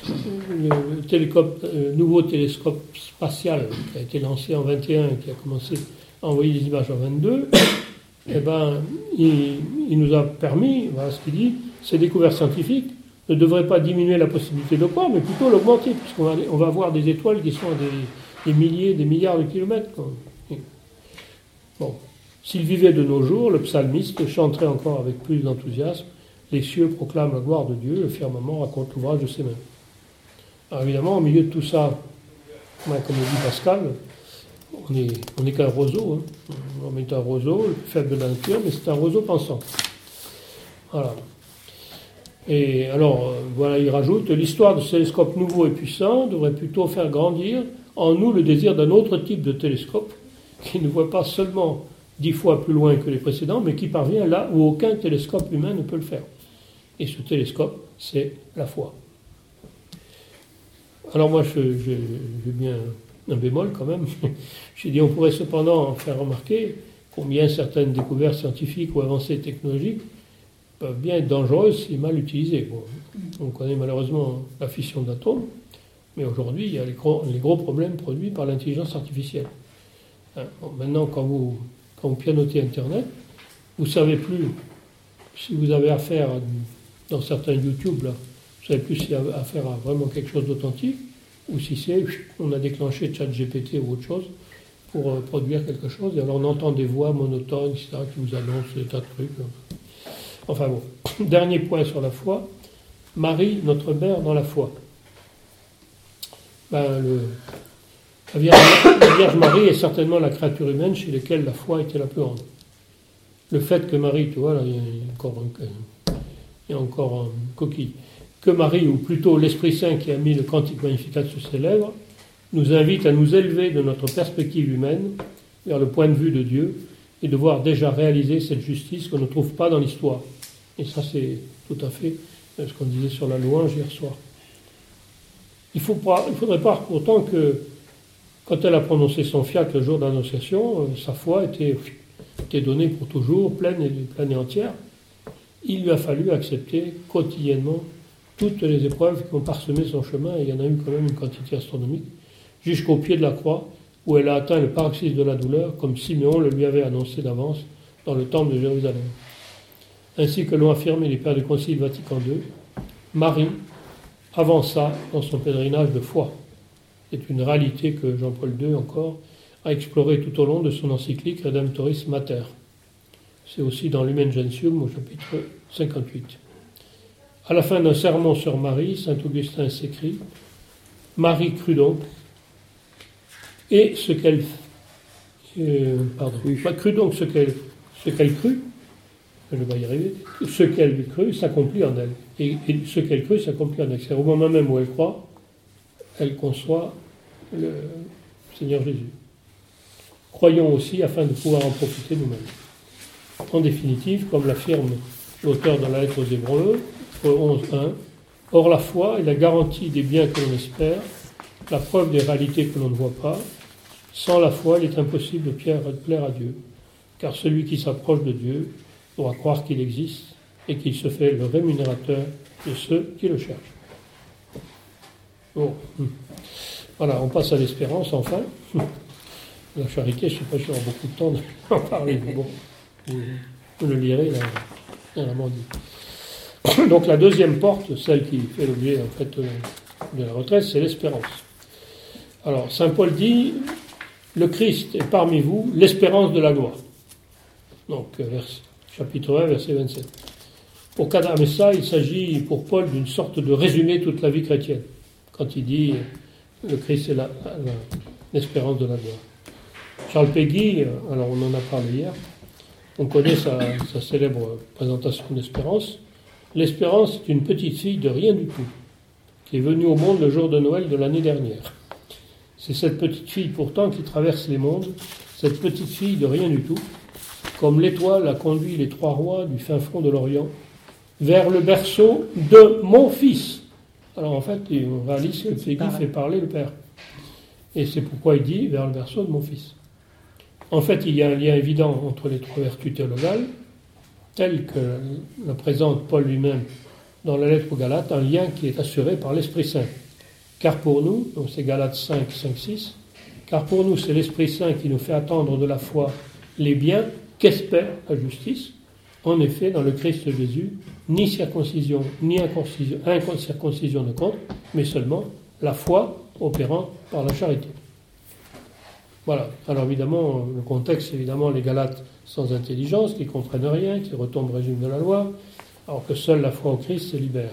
le nouveau télescope spatial qui a été lancé en 21, qui a commencé à envoyer des images en 22, eh ben, il nous a permis, voilà ce qu'il dit, ces découvertes scientifiques ne devraient pas diminuer la possibilité de croire, mais plutôt l'augmenter, puisqu'on va voir des étoiles qui sont à des milliers, des milliards de kilomètres, quoi. Bon, s'il vivait de nos jours, le psalmiste chanterait encore avec plus d'enthousiasme Les cieux proclament la gloire de Dieu, le firmament raconte l'ouvrage de ses mains. Alors évidemment, au milieu de tout ça, comme le dit Pascal, on n'est qu'un roseau. Hein. On est un roseau, le plus faible de la nature, mais c'est un roseau pensant. Voilà. Et alors, voilà, il rajoute, l'histoire de ce télescope nouveau et puissant devrait plutôt faire grandir en nous le désir d'un autre type de télescope, qui ne voit pas seulement 10 fois plus loin que les précédents, mais qui parvient là où aucun télescope humain ne peut le faire. Et ce télescope, c'est la foi. Alors moi, j'ai bien un bémol quand même. J'ai dit, on pourrait cependant faire remarquer combien certaines découvertes scientifiques ou avancées technologiques peuvent bien être dangereuses si mal utilisées. Bon, on connaît malheureusement la fission d'atomes, mais aujourd'hui, il y a les gros problèmes produits par l'intelligence artificielle. Hein, bon, maintenant, quand vous pianotez Internet, vous ne savez plus si vous avez affaire, dans certains YouTube, là, vous ne savez plus si vous avez affaire à vraiment quelque chose d'authentique, ou si c'est, on a déclenché ChatGPT ou autre chose pour produire quelque chose, et alors on entend des voix monotones, etc., qui vous annoncent des tas de trucs. Enfin bon, dernier point sur la foi, Marie, notre mère dans la foi. La Vierge Marie est certainement la créature humaine chez laquelle la foi était la plus grande. Le fait que Marie, tu vois, là, il y a encore une coquille, que Marie, ou plutôt l'Esprit Saint qui a mis le Cantique Magnificat sur ses lèvres, nous invite à nous élever de notre perspective humaine vers le point de vue de Dieu et de voir déjà réaliser cette justice qu'on ne trouve pas dans l'histoire. Et ça, c'est tout à fait ce qu'on disait sur la louange hier soir. Il ne faudrait pas pourtant que, quand elle a prononcé son fiat le jour d'annonciation, sa foi était donnée pour toujours, pleine et entière. Il lui a fallu accepter quotidiennement toutes les épreuves qui ont parsemé son chemin, et il y en a eu quand même une quantité astronomique, jusqu'au pied de la croix, où elle a atteint le paroxysme de la douleur, comme Siméon le lui avait annoncé d'avance dans le temple de Jérusalem. Ainsi que l'ont affirmé les pères du Concile Vatican II, Marie avança dans son pèlerinage de foi. C'est une réalité que Jean-Paul II encore a explorée tout au long de son encyclique Redemptoris Mater. C'est aussi dans Lumen Gentium au chapitre 58. À la fin d'un sermon sur Marie, saint Augustin s'écrie « Marie crut donc, et ce qu'elle crut donc ce qu'elle crut, je vais y arriver, ce qu'elle crut s'accomplit en elle. Et ce qu'elle crut s'accomplit en elle. C'est au moment même où elle croit, elle conçoit le Seigneur Jésus. Croyons aussi afin de pouvoir en profiter nous-mêmes. En définitive, comme l'affirme l'auteur de la lettre aux Hébreux, 11.1, or la foi est la garantie des biens que l'on espère, la preuve des réalités que l'on ne voit pas. Sans la foi, il est impossible de plaire à Dieu, car celui qui s'approche de Dieu doit croire qu'il existe et qu'il se fait le rémunérateur de ceux qui le cherchent. Bon. Voilà, on passe à l'espérance enfin. La charité, je ne sais pas si j'aurai beaucoup de temps d'en parler, mais bon, vous le lirez là, dernièrement dit. Donc la deuxième porte, celle qui fait l'objet en fait de la retraite, c'est l'espérance. Alors saint Paul dit, le Christ est parmi vous, l'espérance de la gloire. Donc chapitre 1, verset 27. Pour cadrer ça, il s'agit pour Paul d'une sorte de résumé de toute la vie chrétienne, quand il dit le Christ est l'espérance de la gloire. Charles Péguy, alors on en a parlé hier, on connaît sa célèbre présentation d'Espérance. L'Espérance est une petite fille de rien du tout, qui est venue au monde le jour de Noël de l'année dernière. C'est cette petite fille pourtant qui traverse les mondes, cette petite fille de rien du tout, comme l'étoile a conduit les trois rois du fin fond de l'Orient, vers le berceau de mon fils. Alors en fait, on réalise que Péguy fait parler le Père. Et c'est pourquoi il dit vers le berceau de mon fils. En fait, il y a un lien évident entre les trois vertus théologales, tel que la présente Paul lui-même dans la lettre aux Galates, un lien qui est assuré par l'Esprit Saint. Car pour nous, donc c'est Galates 5, 6, car pour nous c'est l'Esprit Saint qui nous fait attendre de la foi les biens qu'espère la justice. En effet, dans le Christ Jésus, ni circoncision, ni incirconcision ne compte, mais seulement la foi opérant par la charité. Voilà. Alors évidemment, le contexte, évidemment, les Galates sans intelligence, qui ne comprennent rien, qui retombent au régime de la loi, alors que seule la foi au Christ libère.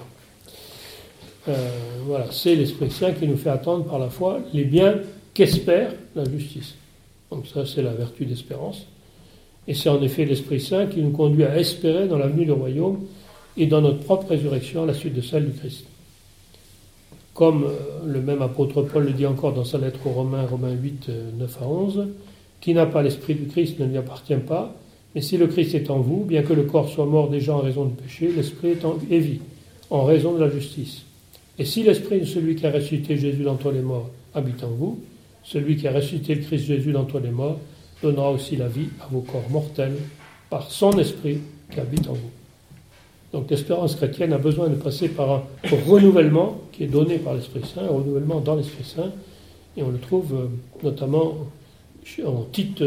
Voilà, c'est l'Esprit Saint qui nous fait attendre par la foi les biens qu'espère la justice. Donc ça, c'est la vertu d'espérance. Et c'est en effet l'Esprit Saint qui nous conduit à espérer dans la venue du royaume et dans notre propre résurrection à la suite de celle du Christ. Comme le même apôtre Paul le dit encore dans sa lettre aux Romains, Romains 8, 9 à 11, « Qui n'a pas l'Esprit du Christ ne lui appartient pas, mais si le Christ est en vous, bien que le corps soit mort déjà en raison du péché, l'Esprit est vie, en raison de la justice. Et si l'Esprit de celui qui a ressuscité Jésus d'entre les morts habite en vous, celui qui a ressuscité le Christ Jésus d'entre les morts donnera aussi la vie à vos corps mortels par son Esprit qui habite en vous. » Donc l'espérance chrétienne a besoin de passer par un renouvellement qui est donné par l'Esprit Saint, un renouvellement dans l'Esprit Saint, et on le trouve notamment en Tite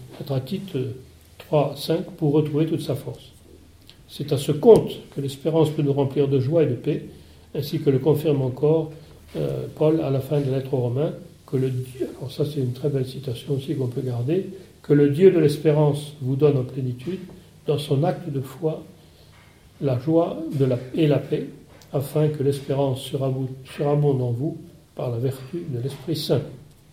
3, 5, pour retrouver toute sa force. C'est à ce compte que l'espérance peut nous remplir de joie et de paix, ainsi que le confirme encore Paul à la fin de la lettre aux Romains, que le Dieu, alors ça c'est une très belle citation aussi qu'on peut garder, que le Dieu de l'espérance vous donne en plénitude, dans son acte de foi, la joie et la paix, afin que l'espérance surabonde en vous par la vertu de l'Esprit Saint.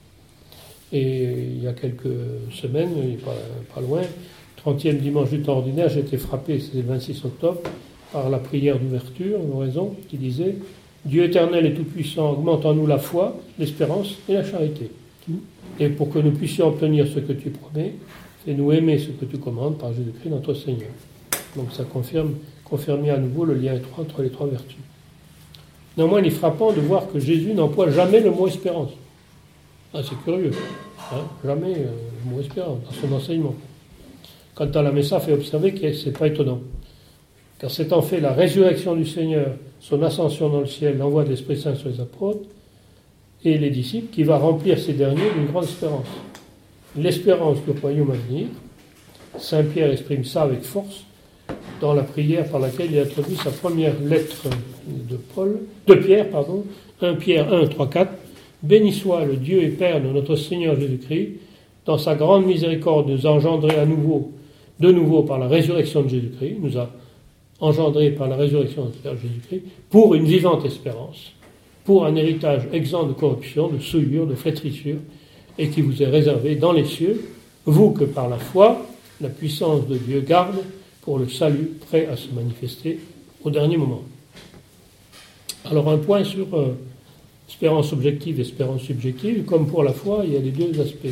Et il y a quelques semaines, pas loin, 30e dimanche du temps ordinaire, j'ai été frappé, c'était le 26 octobre, par la prière d'ouverture, en oraison, qui disait « Dieu éternel et tout-puissant, augmente en nous la foi, l'espérance et la charité. Et pour que nous puissions obtenir ce que tu promets, fais-nous aimer ce que tu commandes par Jésus-Christ notre Seigneur. » Donc ça confirmait à nouveau le lien étroit entre les trois vertus. Néanmoins, il est frappant de voir que Jésus n'emploie jamais le mot espérance. Ah, c'est curieux. Jamais le mot espérance dans son enseignement. Quant à la Messa, fait observer que ce n'est pas étonnant. Car c'est en fait la résurrection du Seigneur, son ascension dans le ciel, l'envoi de l'Esprit Saint sur les apôtres et les disciples qui va remplir ces derniers d'une grande espérance. L'espérance du royaume à venir. Saint Pierre exprime ça avec force dans la prière par laquelle il a introduit sa première lettre de Pierre, 1 Pierre 1, 3, 4. Béni soit le Dieu et Père de notre Seigneur Jésus-Christ, dans sa grande miséricorde nous a engendrés de nouveau par la résurrection de Jésus-Christ, nous a engendrés par la résurrection de Jésus-Christ, pour une vivante espérance, pour un héritage exempt de corruption, de souillure, de flétrissure, et qui vous est réservé dans les cieux, vous que par la foi, la puissance de Dieu garde pour le salut prêt à se manifester au dernier moment. Alors un point sur espérance objective et espérance subjective. Comme pour la foi, il y a les deux aspects.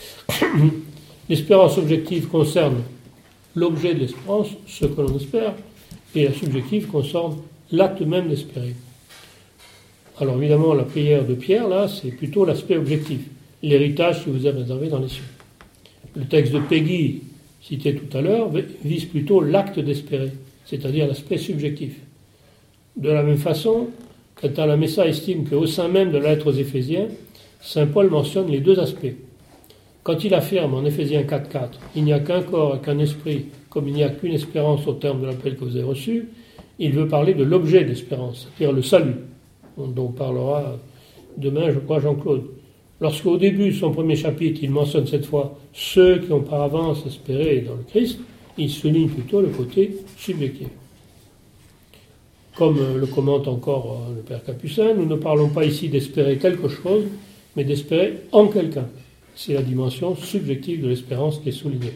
L'espérance objective concerne l'objet de l'espérance, ce que l'on espère, et la subjective concerne l'acte même d'espérer. Alors évidemment, la prière de Pierre, là, c'est plutôt l'aspect objectif, l'héritage qui vous est réservé dans les cieux. Le texte de Peggy, cité tout à l'heure, vise plutôt l'acte d'espérer, c'est-à-dire l'aspect subjectif. De la même façon, quand la Messa estime qu'au sein même de la lettre aux Éphésiens, saint Paul mentionne les deux aspects. Quand il affirme en Éphésiens 4.4 « Il n'y a qu'un corps et qu'un esprit, comme il n'y a qu'une espérance au terme de l'appel que vous avez reçu », il veut parler de l'objet d'espérance, c'est-à-dire le salut, dont parlera demain, je crois, Jean-Claude. Lorsqu'au début de son premier chapitre, il mentionne cette fois ceux qui ont par avance espéré dans le Christ, il souligne plutôt le côté subjectif. Comme le commente encore le Père Capucin, nous ne parlons pas ici d'espérer quelque chose, mais d'espérer en quelqu'un. C'est la dimension subjective de l'espérance qui est soulignée.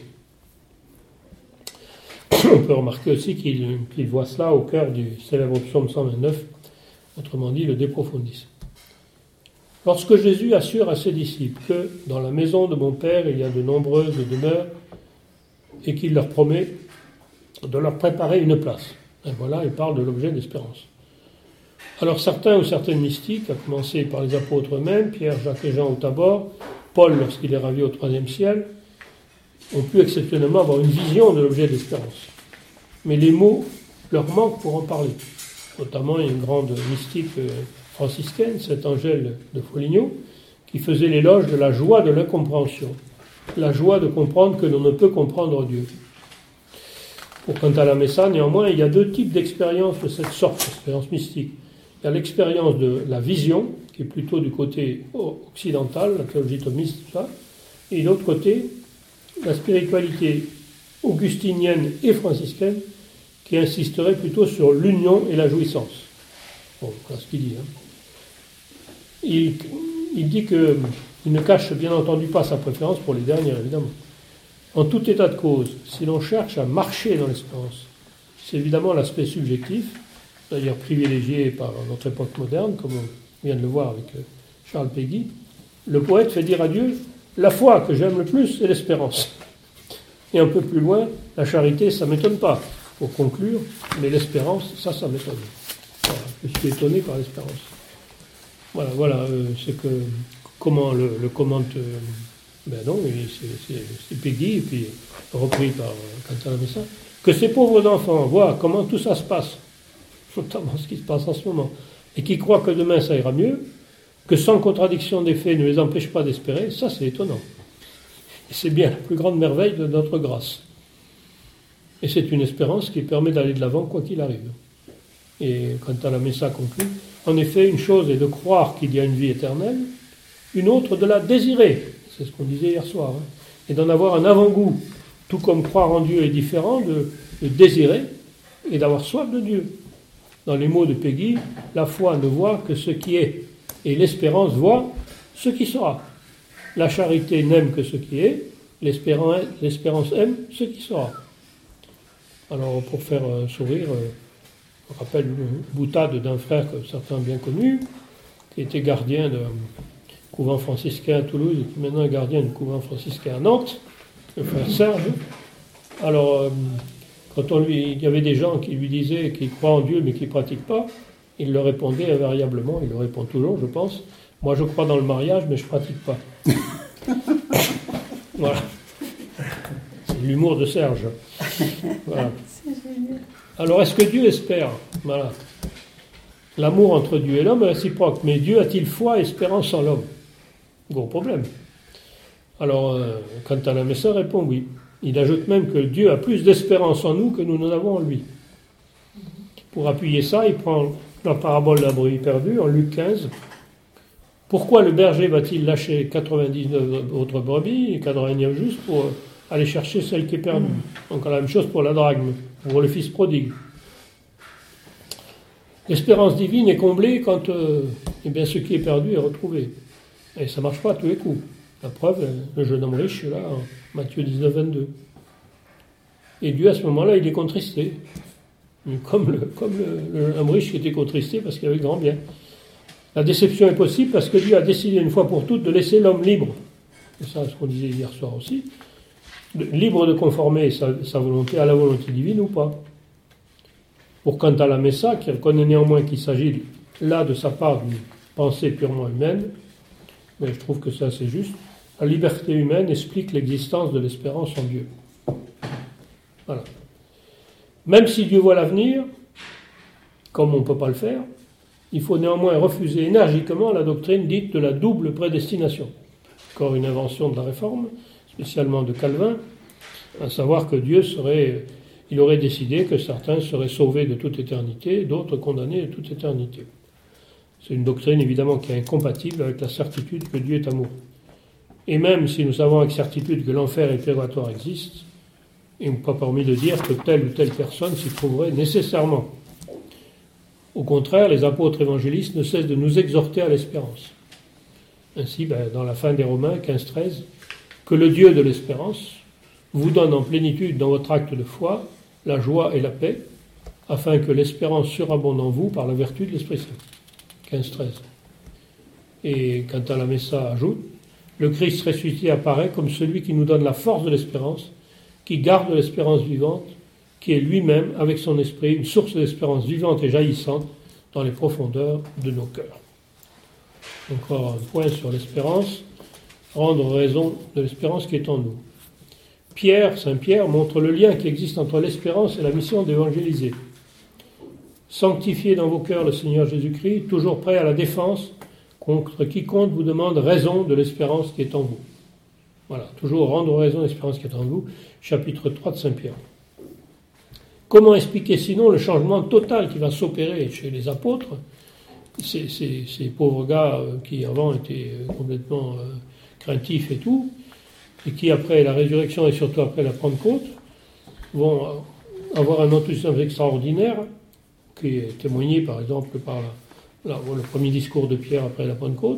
On peut remarquer aussi qu'il voit cela au cœur du célèbre psaume 129, autrement dit le De Profundis. Lorsque Jésus assure à ses disciples que dans la maison de mon Père il y a de nombreuses demeures et qu'il leur promet de leur préparer une place. Et voilà, il parle de l'objet d'espérance. Alors certains ou certaines mystiques, à commencer par les apôtres eux-mêmes, Pierre, Jacques et Jean au Tabor, Paul lorsqu'il est ravi au IIIe ciel, ont pu exceptionnellement avoir une vision de l'objet d'espérance. Mais les mots leur manquent pour en parler. Notamment, il y a une grande mystique franciscaine, Saint Angèle de Foligno, qui faisait l'éloge de la joie de l'incompréhension, la joie de comprendre que l'on ne peut comprendre Dieu. Quant à la Messa, néanmoins, il y a deux types d'expériences de cette sorte, d'expérience mystique. Il y a l'expérience de la vision, qui est plutôt du côté occidental, la théologie thomiste, tout ça, et de l'autre côté, la spiritualité augustinienne et franciscaine, qui insisterait plutôt sur l'union et la jouissance. Bon, voilà ce qu'il dit. Il dit qu'il ne cache bien entendu pas sa préférence pour les dernières, évidemment. En tout état de cause, si l'on cherche à marcher dans l'espérance, c'est évidemment l'aspect subjectif, d'ailleurs privilégié par notre époque moderne, comme on vient de le voir avec Charles Péguy. Le poète fait dire à Dieu, la foi que j'aime le plus, c'est l'espérance. Et un peu plus loin, la charité, ça ne m'étonne pas, pour conclure, mais l'espérance, ça m'étonne. Voilà, je suis étonné par l'espérance. Voilà, c'est que, comment le commente, ben non, c'est Péguy, et puis repris par Quentin Lamessa, que ces pauvres enfants voient comment tout ça se passe, notamment ce qui se passe en ce moment, et qui croient que demain ça ira mieux, que sans contradiction des faits ne les empêche pas d'espérer, ça c'est étonnant. Et c'est bien la plus grande merveille de notre grâce. Et c'est une espérance qui permet d'aller de l'avant quoi qu'il arrive. Et Quentin Lamessa conclut, en effet, une chose est de croire qu'il y a une vie éternelle, une autre de la désirer, c'est ce qu'on disait hier soir, et d'en avoir un avant-goût, tout comme croire en Dieu est différent de désirer et d'avoir soif de Dieu. Dans les mots de Péguy, la foi ne voit que ce qui est, et l'espérance voit ce qui sera. La charité n'aime que ce qui est, l'espérance aime ce qui sera. Alors, pour faire sourire, on rappelle une boutade d'un frère que certains ont bien connu, qui était gardien d'un couvent franciscain à Toulouse et qui maintenant est gardien du couvent franciscain à Nantes, le frère Serge. Alors, quand il y avait des gens qui lui disaient qu'ils croient en Dieu mais qui ne pratiquent pas, il leur répondait invariablement, il le répond toujours, je pense, moi je crois dans le mariage mais je ne pratique pas. Voilà. C'est l'humour de Serge. Voilà. Alors, est-ce que Dieu espère? Voilà. L'amour entre Dieu et l'homme est réciproque, mais Dieu a-t-il foi et espérance en l'homme? Gros problème. Alors, Quentin Lamessa répond oui. Il ajoute même que Dieu a plus d'espérance en nous que nous n'en avons en lui. Pour appuyer ça, il prend la parabole de la brebis perdue en Luc 15. Pourquoi le berger va-t-il lâcher 99 autres brebis et 99 juste pour aller chercher celle qui est perdue? Donc la même chose pour la drachme, pour le fils prodigue. L'espérance divine est comblée quand ce qui est perdu est retrouvé. Et ça ne marche pas à tous les coups. La preuve, le jeune homme riche, là, en Matthieu 19, 22. Et Dieu, à ce moment-là, il est contristé. Comme l'homme riche qui était contristé parce qu'il avait grand bien. La déception est possible parce que Dieu a décidé une fois pour toutes de laisser l'homme libre. Et ça, c'est ce qu'on disait hier soir aussi. Libre de conformer sa volonté à la volonté divine ou pas. Pour Quentin Lamessa, qui reconnaît néanmoins qu'il s'agit là de sa part d'une pensée purement humaine, mais je trouve que c'est assez juste, la liberté humaine explique l'existence de l'espérance en Dieu. Voilà. Même si Dieu voit l'avenir, comme on ne peut pas le faire, il faut néanmoins refuser énergiquement la doctrine dite de la double prédestination. Encore une invention de la Réforme, spécialement de Calvin, à savoir que Dieu il aurait décidé que certains seraient sauvés de toute éternité, d'autres condamnés de toute éternité. C'est une doctrine évidemment qui est incompatible avec la certitude que Dieu est amour. Et même si nous savons avec certitude que l'enfer et le purgatoire existent, il n'est pas permis de dire que telle ou telle personne s'y trouverait nécessairement. Au contraire, les apôtres évangélistes ne cessent de nous exhorter à l'espérance. Ainsi, dans la fin des Romains 15-13, que le Dieu de l'espérance vous donne en plénitude dans votre acte de foi la joie et la paix, afin que l'espérance surabonde en vous par la vertu de l'Esprit Saint. 15-13. Et Quentin Lamessa ajoute, le Christ ressuscité apparaît comme celui qui nous donne la force de l'espérance, qui garde l'espérance vivante, qui est lui-même, avec son esprit, une source d'espérance vivante et jaillissante dans les profondeurs de nos cœurs. Encore un point sur l'espérance, rendre raison de l'espérance qui est en nous. Saint Pierre montre le lien qui existe entre l'espérance et la mission d'évangéliser. Sanctifiez dans vos cœurs le Seigneur Jésus-Christ, toujours prêt à la défense contre quiconque vous demande raison de l'espérance qui est en vous. Voilà, toujours rendre raison de l'espérance qui est en vous, chapitre 3 de Saint Pierre. Comment expliquer sinon le changement total qui va s'opérer chez les apôtres, ces pauvres gars qui avant étaient complètement craintifs et tout, et qui après la résurrection et surtout après la Pentecôte vont avoir un enthousiasme extraordinaire, qui est témoigné par exemple par le premier discours de Pierre après la Pentecôte.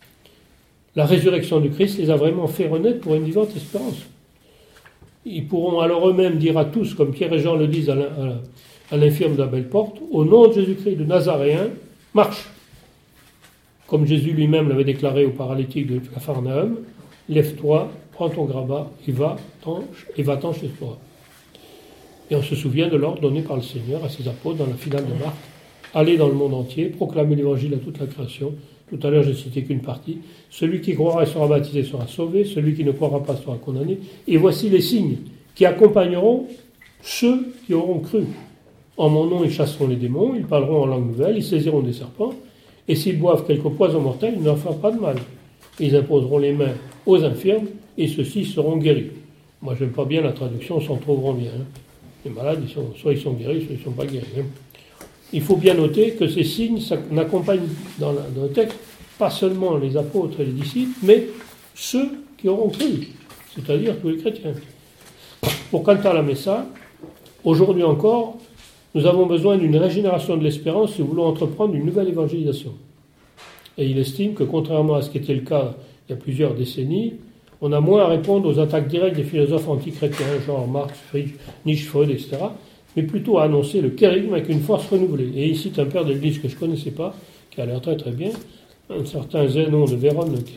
La résurrection du Christ les a vraiment fait renaître pour une vivante espérance. Ils pourront alors eux-mêmes dire à tous, comme Pierre et Jean le disent à l'infirme de la belle porte, au nom de Jésus-Christ de Nazaréen, marche. Comme Jésus lui-même l'avait déclaré au paralytique de Capharnaüm, lève-toi, prends ton grabat et va-t'en chez toi. Et on se souvient de l'ordre donné par le Seigneur à ses apôtres dans la finale de Marc. Allez dans le monde entier, proclamez l'évangile à toute la création. Tout à l'heure, je n'ai cité qu'une partie. Celui qui croira et sera baptisé sera sauvé, celui qui ne croira pas sera condamné. Et voici les signes qui accompagneront ceux qui auront cru. En mon nom, ils chasseront les démons, ils parleront en langue nouvelle, ils saisiront des serpents, et s'ils boivent quelque poison mortel, il ne leur fera pas de mal. Ils imposeront les mains aux infirmes, et ceux-ci seront guéris. Moi, je n'aime pas bien la traduction, on s'en trouveront bien. Les malades, soit ils sont guéris, soit ils ne sont pas guéris. Il faut bien noter que ces signes n'accompagnent dans le texte pas seulement les apôtres et les disciples, mais ceux qui auront cru, c'est-à-dire tous les chrétiens. Pour Cantar la Messa, aujourd'hui encore, nous avons besoin d'une régénération de l'espérance si nous voulons entreprendre une nouvelle évangélisation. Et il estime que, contrairement à ce qui était le cas il y a plusieurs décennies, on a moins à répondre aux attaques directes des philosophes antichrétiens, genre Marx, Friedrich, Nietzsche, Freud, etc., mais plutôt à annoncer le kérigme avec une force renouvelée. Et il cite un père de l'Église que je ne connaissais pas, qui a l'air très très bien, un certain Zénon de Vérone qui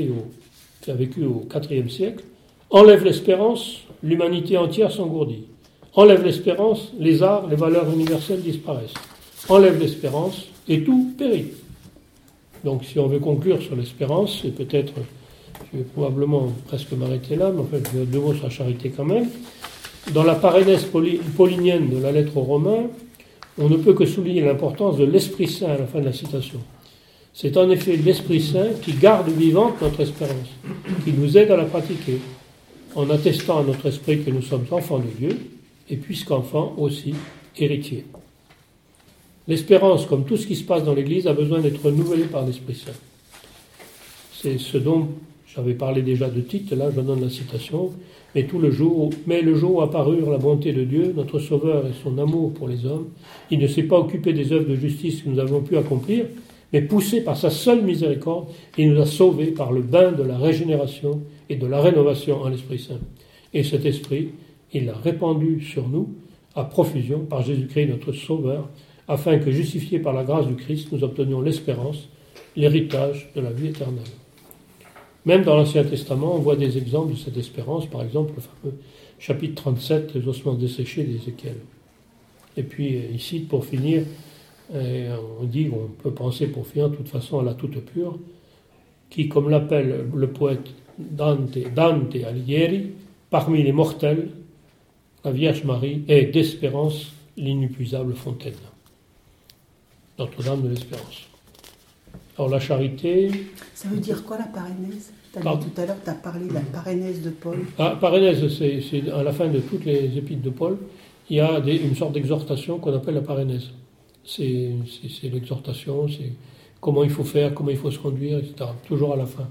a vécu au IVe siècle. Enlève l'espérance, l'humanité entière s'engourdit. Enlève l'espérance, les arts, les valeurs universelles disparaissent. Enlève l'espérance et tout périt. Donc si on veut conclure sur l'espérance, et peut-être, je vais probablement presque m'arrêter là, mais en fait je vais deux mots sur la charité quand même. Dans la parénèse paulinienne de la lettre aux Romains, on ne peut que souligner l'importance de l'Esprit Saint à la fin de la citation. C'est en effet l'Esprit Saint qui garde vivante notre espérance, qui nous aide à la pratiquer, en attestant à notre esprit que nous sommes enfants de Dieu, et puisqu'enfants aussi héritiers. L'espérance, comme tout ce qui se passe dans l'Église, a besoin d'être renouvelée par l'Esprit Saint. C'est ce dont j'avais parlé déjà de Tite, là je donne la citation, mais le jour où apparurent la bonté de Dieu, notre Sauveur et son amour pour les hommes, il ne s'est pas occupé des œuvres de justice que nous avons pu accomplir, mais poussé par sa seule miséricorde, il nous a sauvés par le bain de la régénération et de la rénovation en l'Esprit Saint. Et cet Esprit, il l'a répandu sur nous à profusion par Jésus-Christ notre Sauveur, afin que, justifiés par la grâce du Christ, nous obtenions l'espérance, l'héritage de la vie éternelle. Même dans l'Ancien Testament, on voit des exemples de cette espérance, par exemple le fameux chapitre 37, les ossements desséchés d'Ézéchiel. Et puis ici, pour finir, on dit, on peut penser pour finir de toute façon à la toute pure, qui, comme l'appelle le poète Dante Alighieri, parmi les mortels, la Vierge Marie est d'espérance l'inépuisable fontaine. Notre-Dame de l'Espérance. Alors la charité... Ça veut dire quoi la parénèse ? Tout à l'heure, tu as parlé de la parénèse de Paul. Parénèse, c'est à la fin de toutes les épîtres de Paul, il y a une sorte d'exhortation qu'on appelle la parénèse. C'est l'exhortation, c'est comment il faut faire, comment il faut se conduire, etc. Toujours à la fin.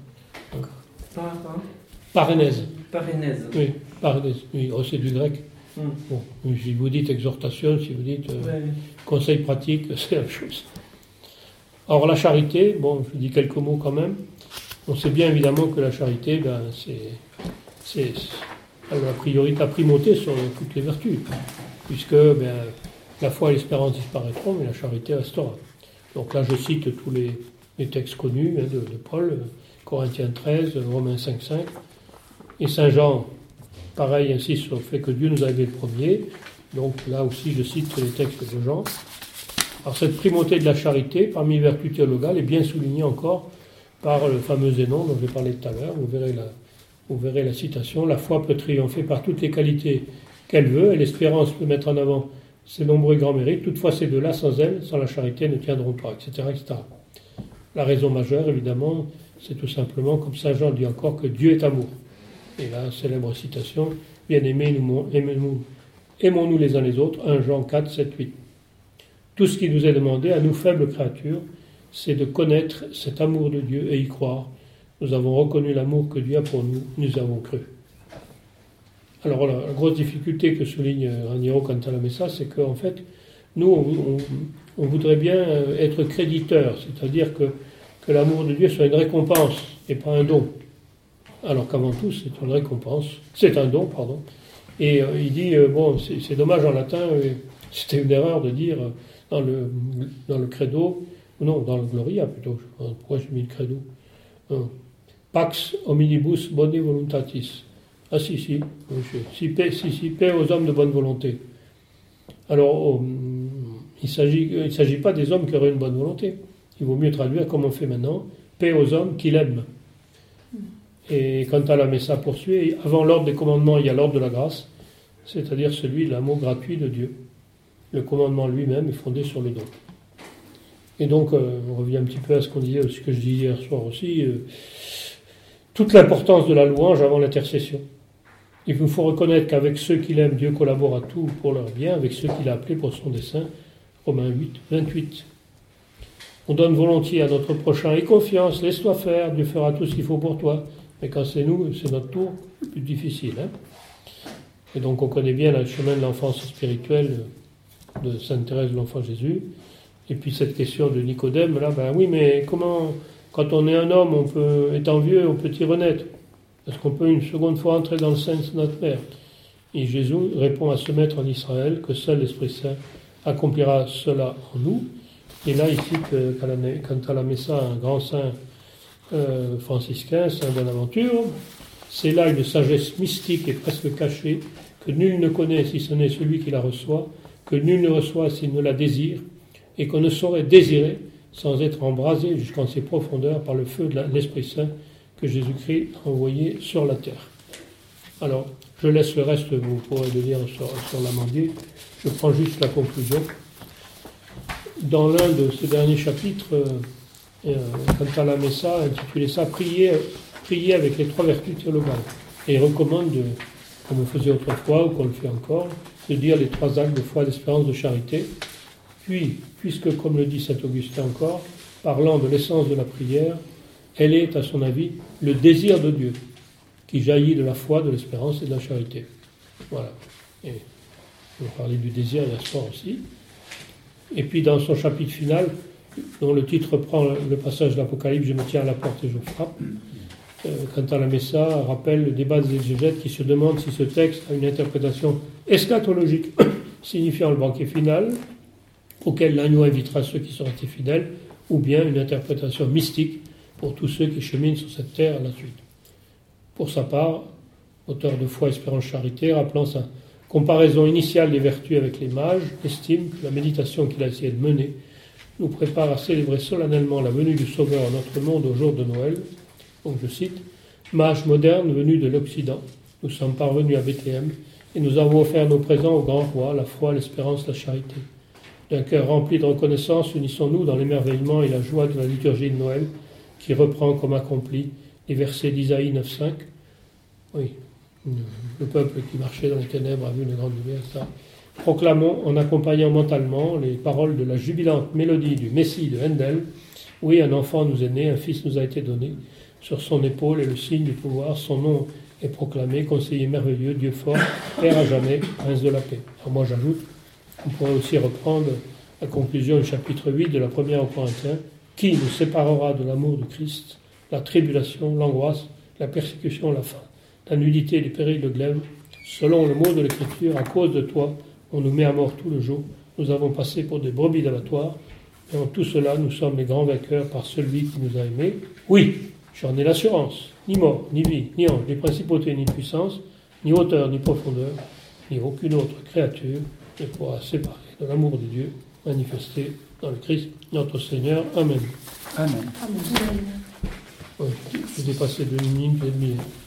Parénèse. Parénèse. Oui, parénèse. Oui, c'est du grec. Bon, si vous dites exhortation, si vous dites conseil pratique, c'est la même chose. Alors la charité, bon, je dis quelques mots quand même. On sait bien évidemment que la charité, c'est la priorité, la primauté sur toutes les vertus, puisque la foi et l'espérance disparaîtront, mais la charité restera. Donc là, je cite tous les textes connus de Paul, Corinthiens 13, Romains 5, 5, et Saint Jean, pareil, insiste sur le fait que Dieu nous a aimés le premier. Donc là aussi, je cite les textes de Jean. Alors cette primauté de la charité, parmi les vertus théologales, est bien soulignée encore par le fameux Zénon dont j'ai parlé tout à l'heure. Vous verrez la citation. La foi peut triompher par toutes les qualités qu'elle veut, et l'espérance peut mettre en avant ses nombreux grands mérites. Toutefois, ces deux-là, sans elle, sans la charité, ne tiendront pas, etc., etc. La raison majeure, évidemment, c'est tout simplement, comme Saint Jean dit encore, que Dieu est amour. Et la célèbre citation, bien-aimés, aimons-nous les uns les autres, 1 Jean 4, 7, 8. Tout ce qui nous est demandé, à nous faibles créatures, c'est de connaître cet amour de Dieu et y croire. Nous avons reconnu l'amour que Dieu a pour nous, nous avons cru. Alors la grosse difficulté que souligne Raniero quant à la Messa, c'est qu'en fait, nous, on voudrait bien être créditeurs, c'est-à-dire que l'amour de Dieu soit une récompense et pas un don. Alors qu'avant tout, c'est une récompense, c'est un don, pardon. Et il dit, bon, c'est dommage en latin, c'était une erreur de dire dans le credo, non, dans le Gloria plutôt, pourquoi j'ai mis le credo, Pax hominibus boni voluntatis. Ah si, paix aux hommes de bonne volonté. Alors, il ne s'agit pas des hommes qui auraient une bonne volonté. Il vaut mieux traduire comme on fait maintenant, paix aux hommes qui l'aiment. Et quant à la Messa poursuit, avant l'ordre des commandements, il y a l'ordre de la grâce, c'est-à-dire celui de l'amour gratuit de Dieu. Le commandement lui-même est fondé sur le don. Et donc, on revient un petit peu à ce que je disais hier soir aussi, toute l'importance de la louange avant l'intercession. Il nous faut reconnaître qu'avec ceux qu'il aime, Dieu collabore à tout pour leur bien, avec ceux qu'il a appelés pour son dessein. Romains 8, 28. On donne volontiers à notre prochain et confiance, laisse-toi faire, Dieu fera tout ce qu'il faut pour toi. Mais quand c'est nous, c'est notre tour, plus difficile. Et donc on connaît bien le chemin de l'enfance spirituelle de Sainte Thérèse de l'Enfant Jésus. Et puis cette question de Nicodème, là, ben oui, mais comment, quand on est un homme, étant vieux, on peut y renaître? Est-ce qu'on peut une seconde fois entrer dans le sein de notre Père? Et Jésus répond à ce maître en Israël que seul l'Esprit Saint accomplira cela en nous. Et là, il cite, quant à la Messa, un grand saint franciscain, Saint Bonaventure, c'est là une sagesse mystique et presque cachée que nul ne connaît si ce n'est celui qui la reçoit, que nul ne reçoit s'il ne la désire, et qu'on ne saurait désirer sans être embrasé jusqu'en ses profondeurs par le feu de l'Esprit Saint que Jésus-Christ a envoyé sur la terre. Alors, je laisse le reste, vous pourrez le lire sur l'Amandier. Je prends juste la conclusion. Dans l'un de ces derniers chapitres, quant à la Messa, intitulé ça « Prier avec les 3 vertus théologales ». Et il recommande, comme on faisait autrefois ou qu'on le fait encore, de dire les 3 actes de foi, d'espérance, de charité. Puis, puisque, comme le dit saint Augustin encore, parlant de l'essence de la prière, elle est, à son avis, le désir de Dieu, qui jaillit de la foi, de l'espérance et de la charité. Voilà. Et on parlait du désir hier soir aussi. Et puis dans son chapitre final, dont le titre reprend le passage de l'Apocalypse, « Je me tiens à la porte et je frappe », quant à la Messa, rappelle le débat des exégètes qui se demandent si ce texte a une interprétation eschatologique, signifiant le banquet final, auquel l'agneau invitera ceux qui seront fidèles, ou bien une interprétation mystique pour tous ceux qui cheminent sur cette terre à la suite. Pour sa part, auteur de foi, espérance, charité, rappelant sa comparaison initiale des vertus avec les mages, estime que la méditation qu'il a essayé de mener nous prépare à célébrer solennellement la venue du Sauveur en notre monde au jour de Noël. Donc je cite, « Mages modernes venus de l'Occident, nous sommes parvenus à Bethléem et nous avons offert nos présents au grand roi, la foi, l'espérance, la charité. D'un cœur rempli de reconnaissance, unissons-nous dans l'émerveillement et la joie de la liturgie de Noël qui reprend comme accompli les versets d'Isaïe 9.5. Oui, le peuple qui marchait dans les ténèbres a vu une grande lumière, ça. Proclamons en accompagnant mentalement les paroles de la jubilante mélodie du Messie de Handel. Oui, un enfant nous est né, un fils nous a été donné. Sur son épaule est le signe du pouvoir, son nom est proclamé, conseiller merveilleux, Dieu fort, Père à jamais, prince de la paix. Alors moi j'ajoute, on pourrait aussi reprendre la conclusion du chapitre 8 de la première aux Corinthiens. Qui nous séparera de l'amour de Christ? La tribulation, l'angoisse, la persécution, la faim, la nudité, les périls de glaive. Selon le mot de l'Écriture, à cause de toi, on nous met à mort tout le jour. Nous avons passé pour des brebis d'abattoir. Et en tout cela, nous sommes les grands vainqueurs par celui qui nous a aimés. Oui, j'en ai l'assurance. Ni mort, ni vie, ni ange, ni principauté, ni puissance, ni hauteur, ni profondeur, ni aucune autre créature ne pourra séparer de l'amour de Dieu manifesté dans le Christ, notre Seigneur. Amen. Amen. Amen. Ouais, j'ai dépassé 2 minutes et demie.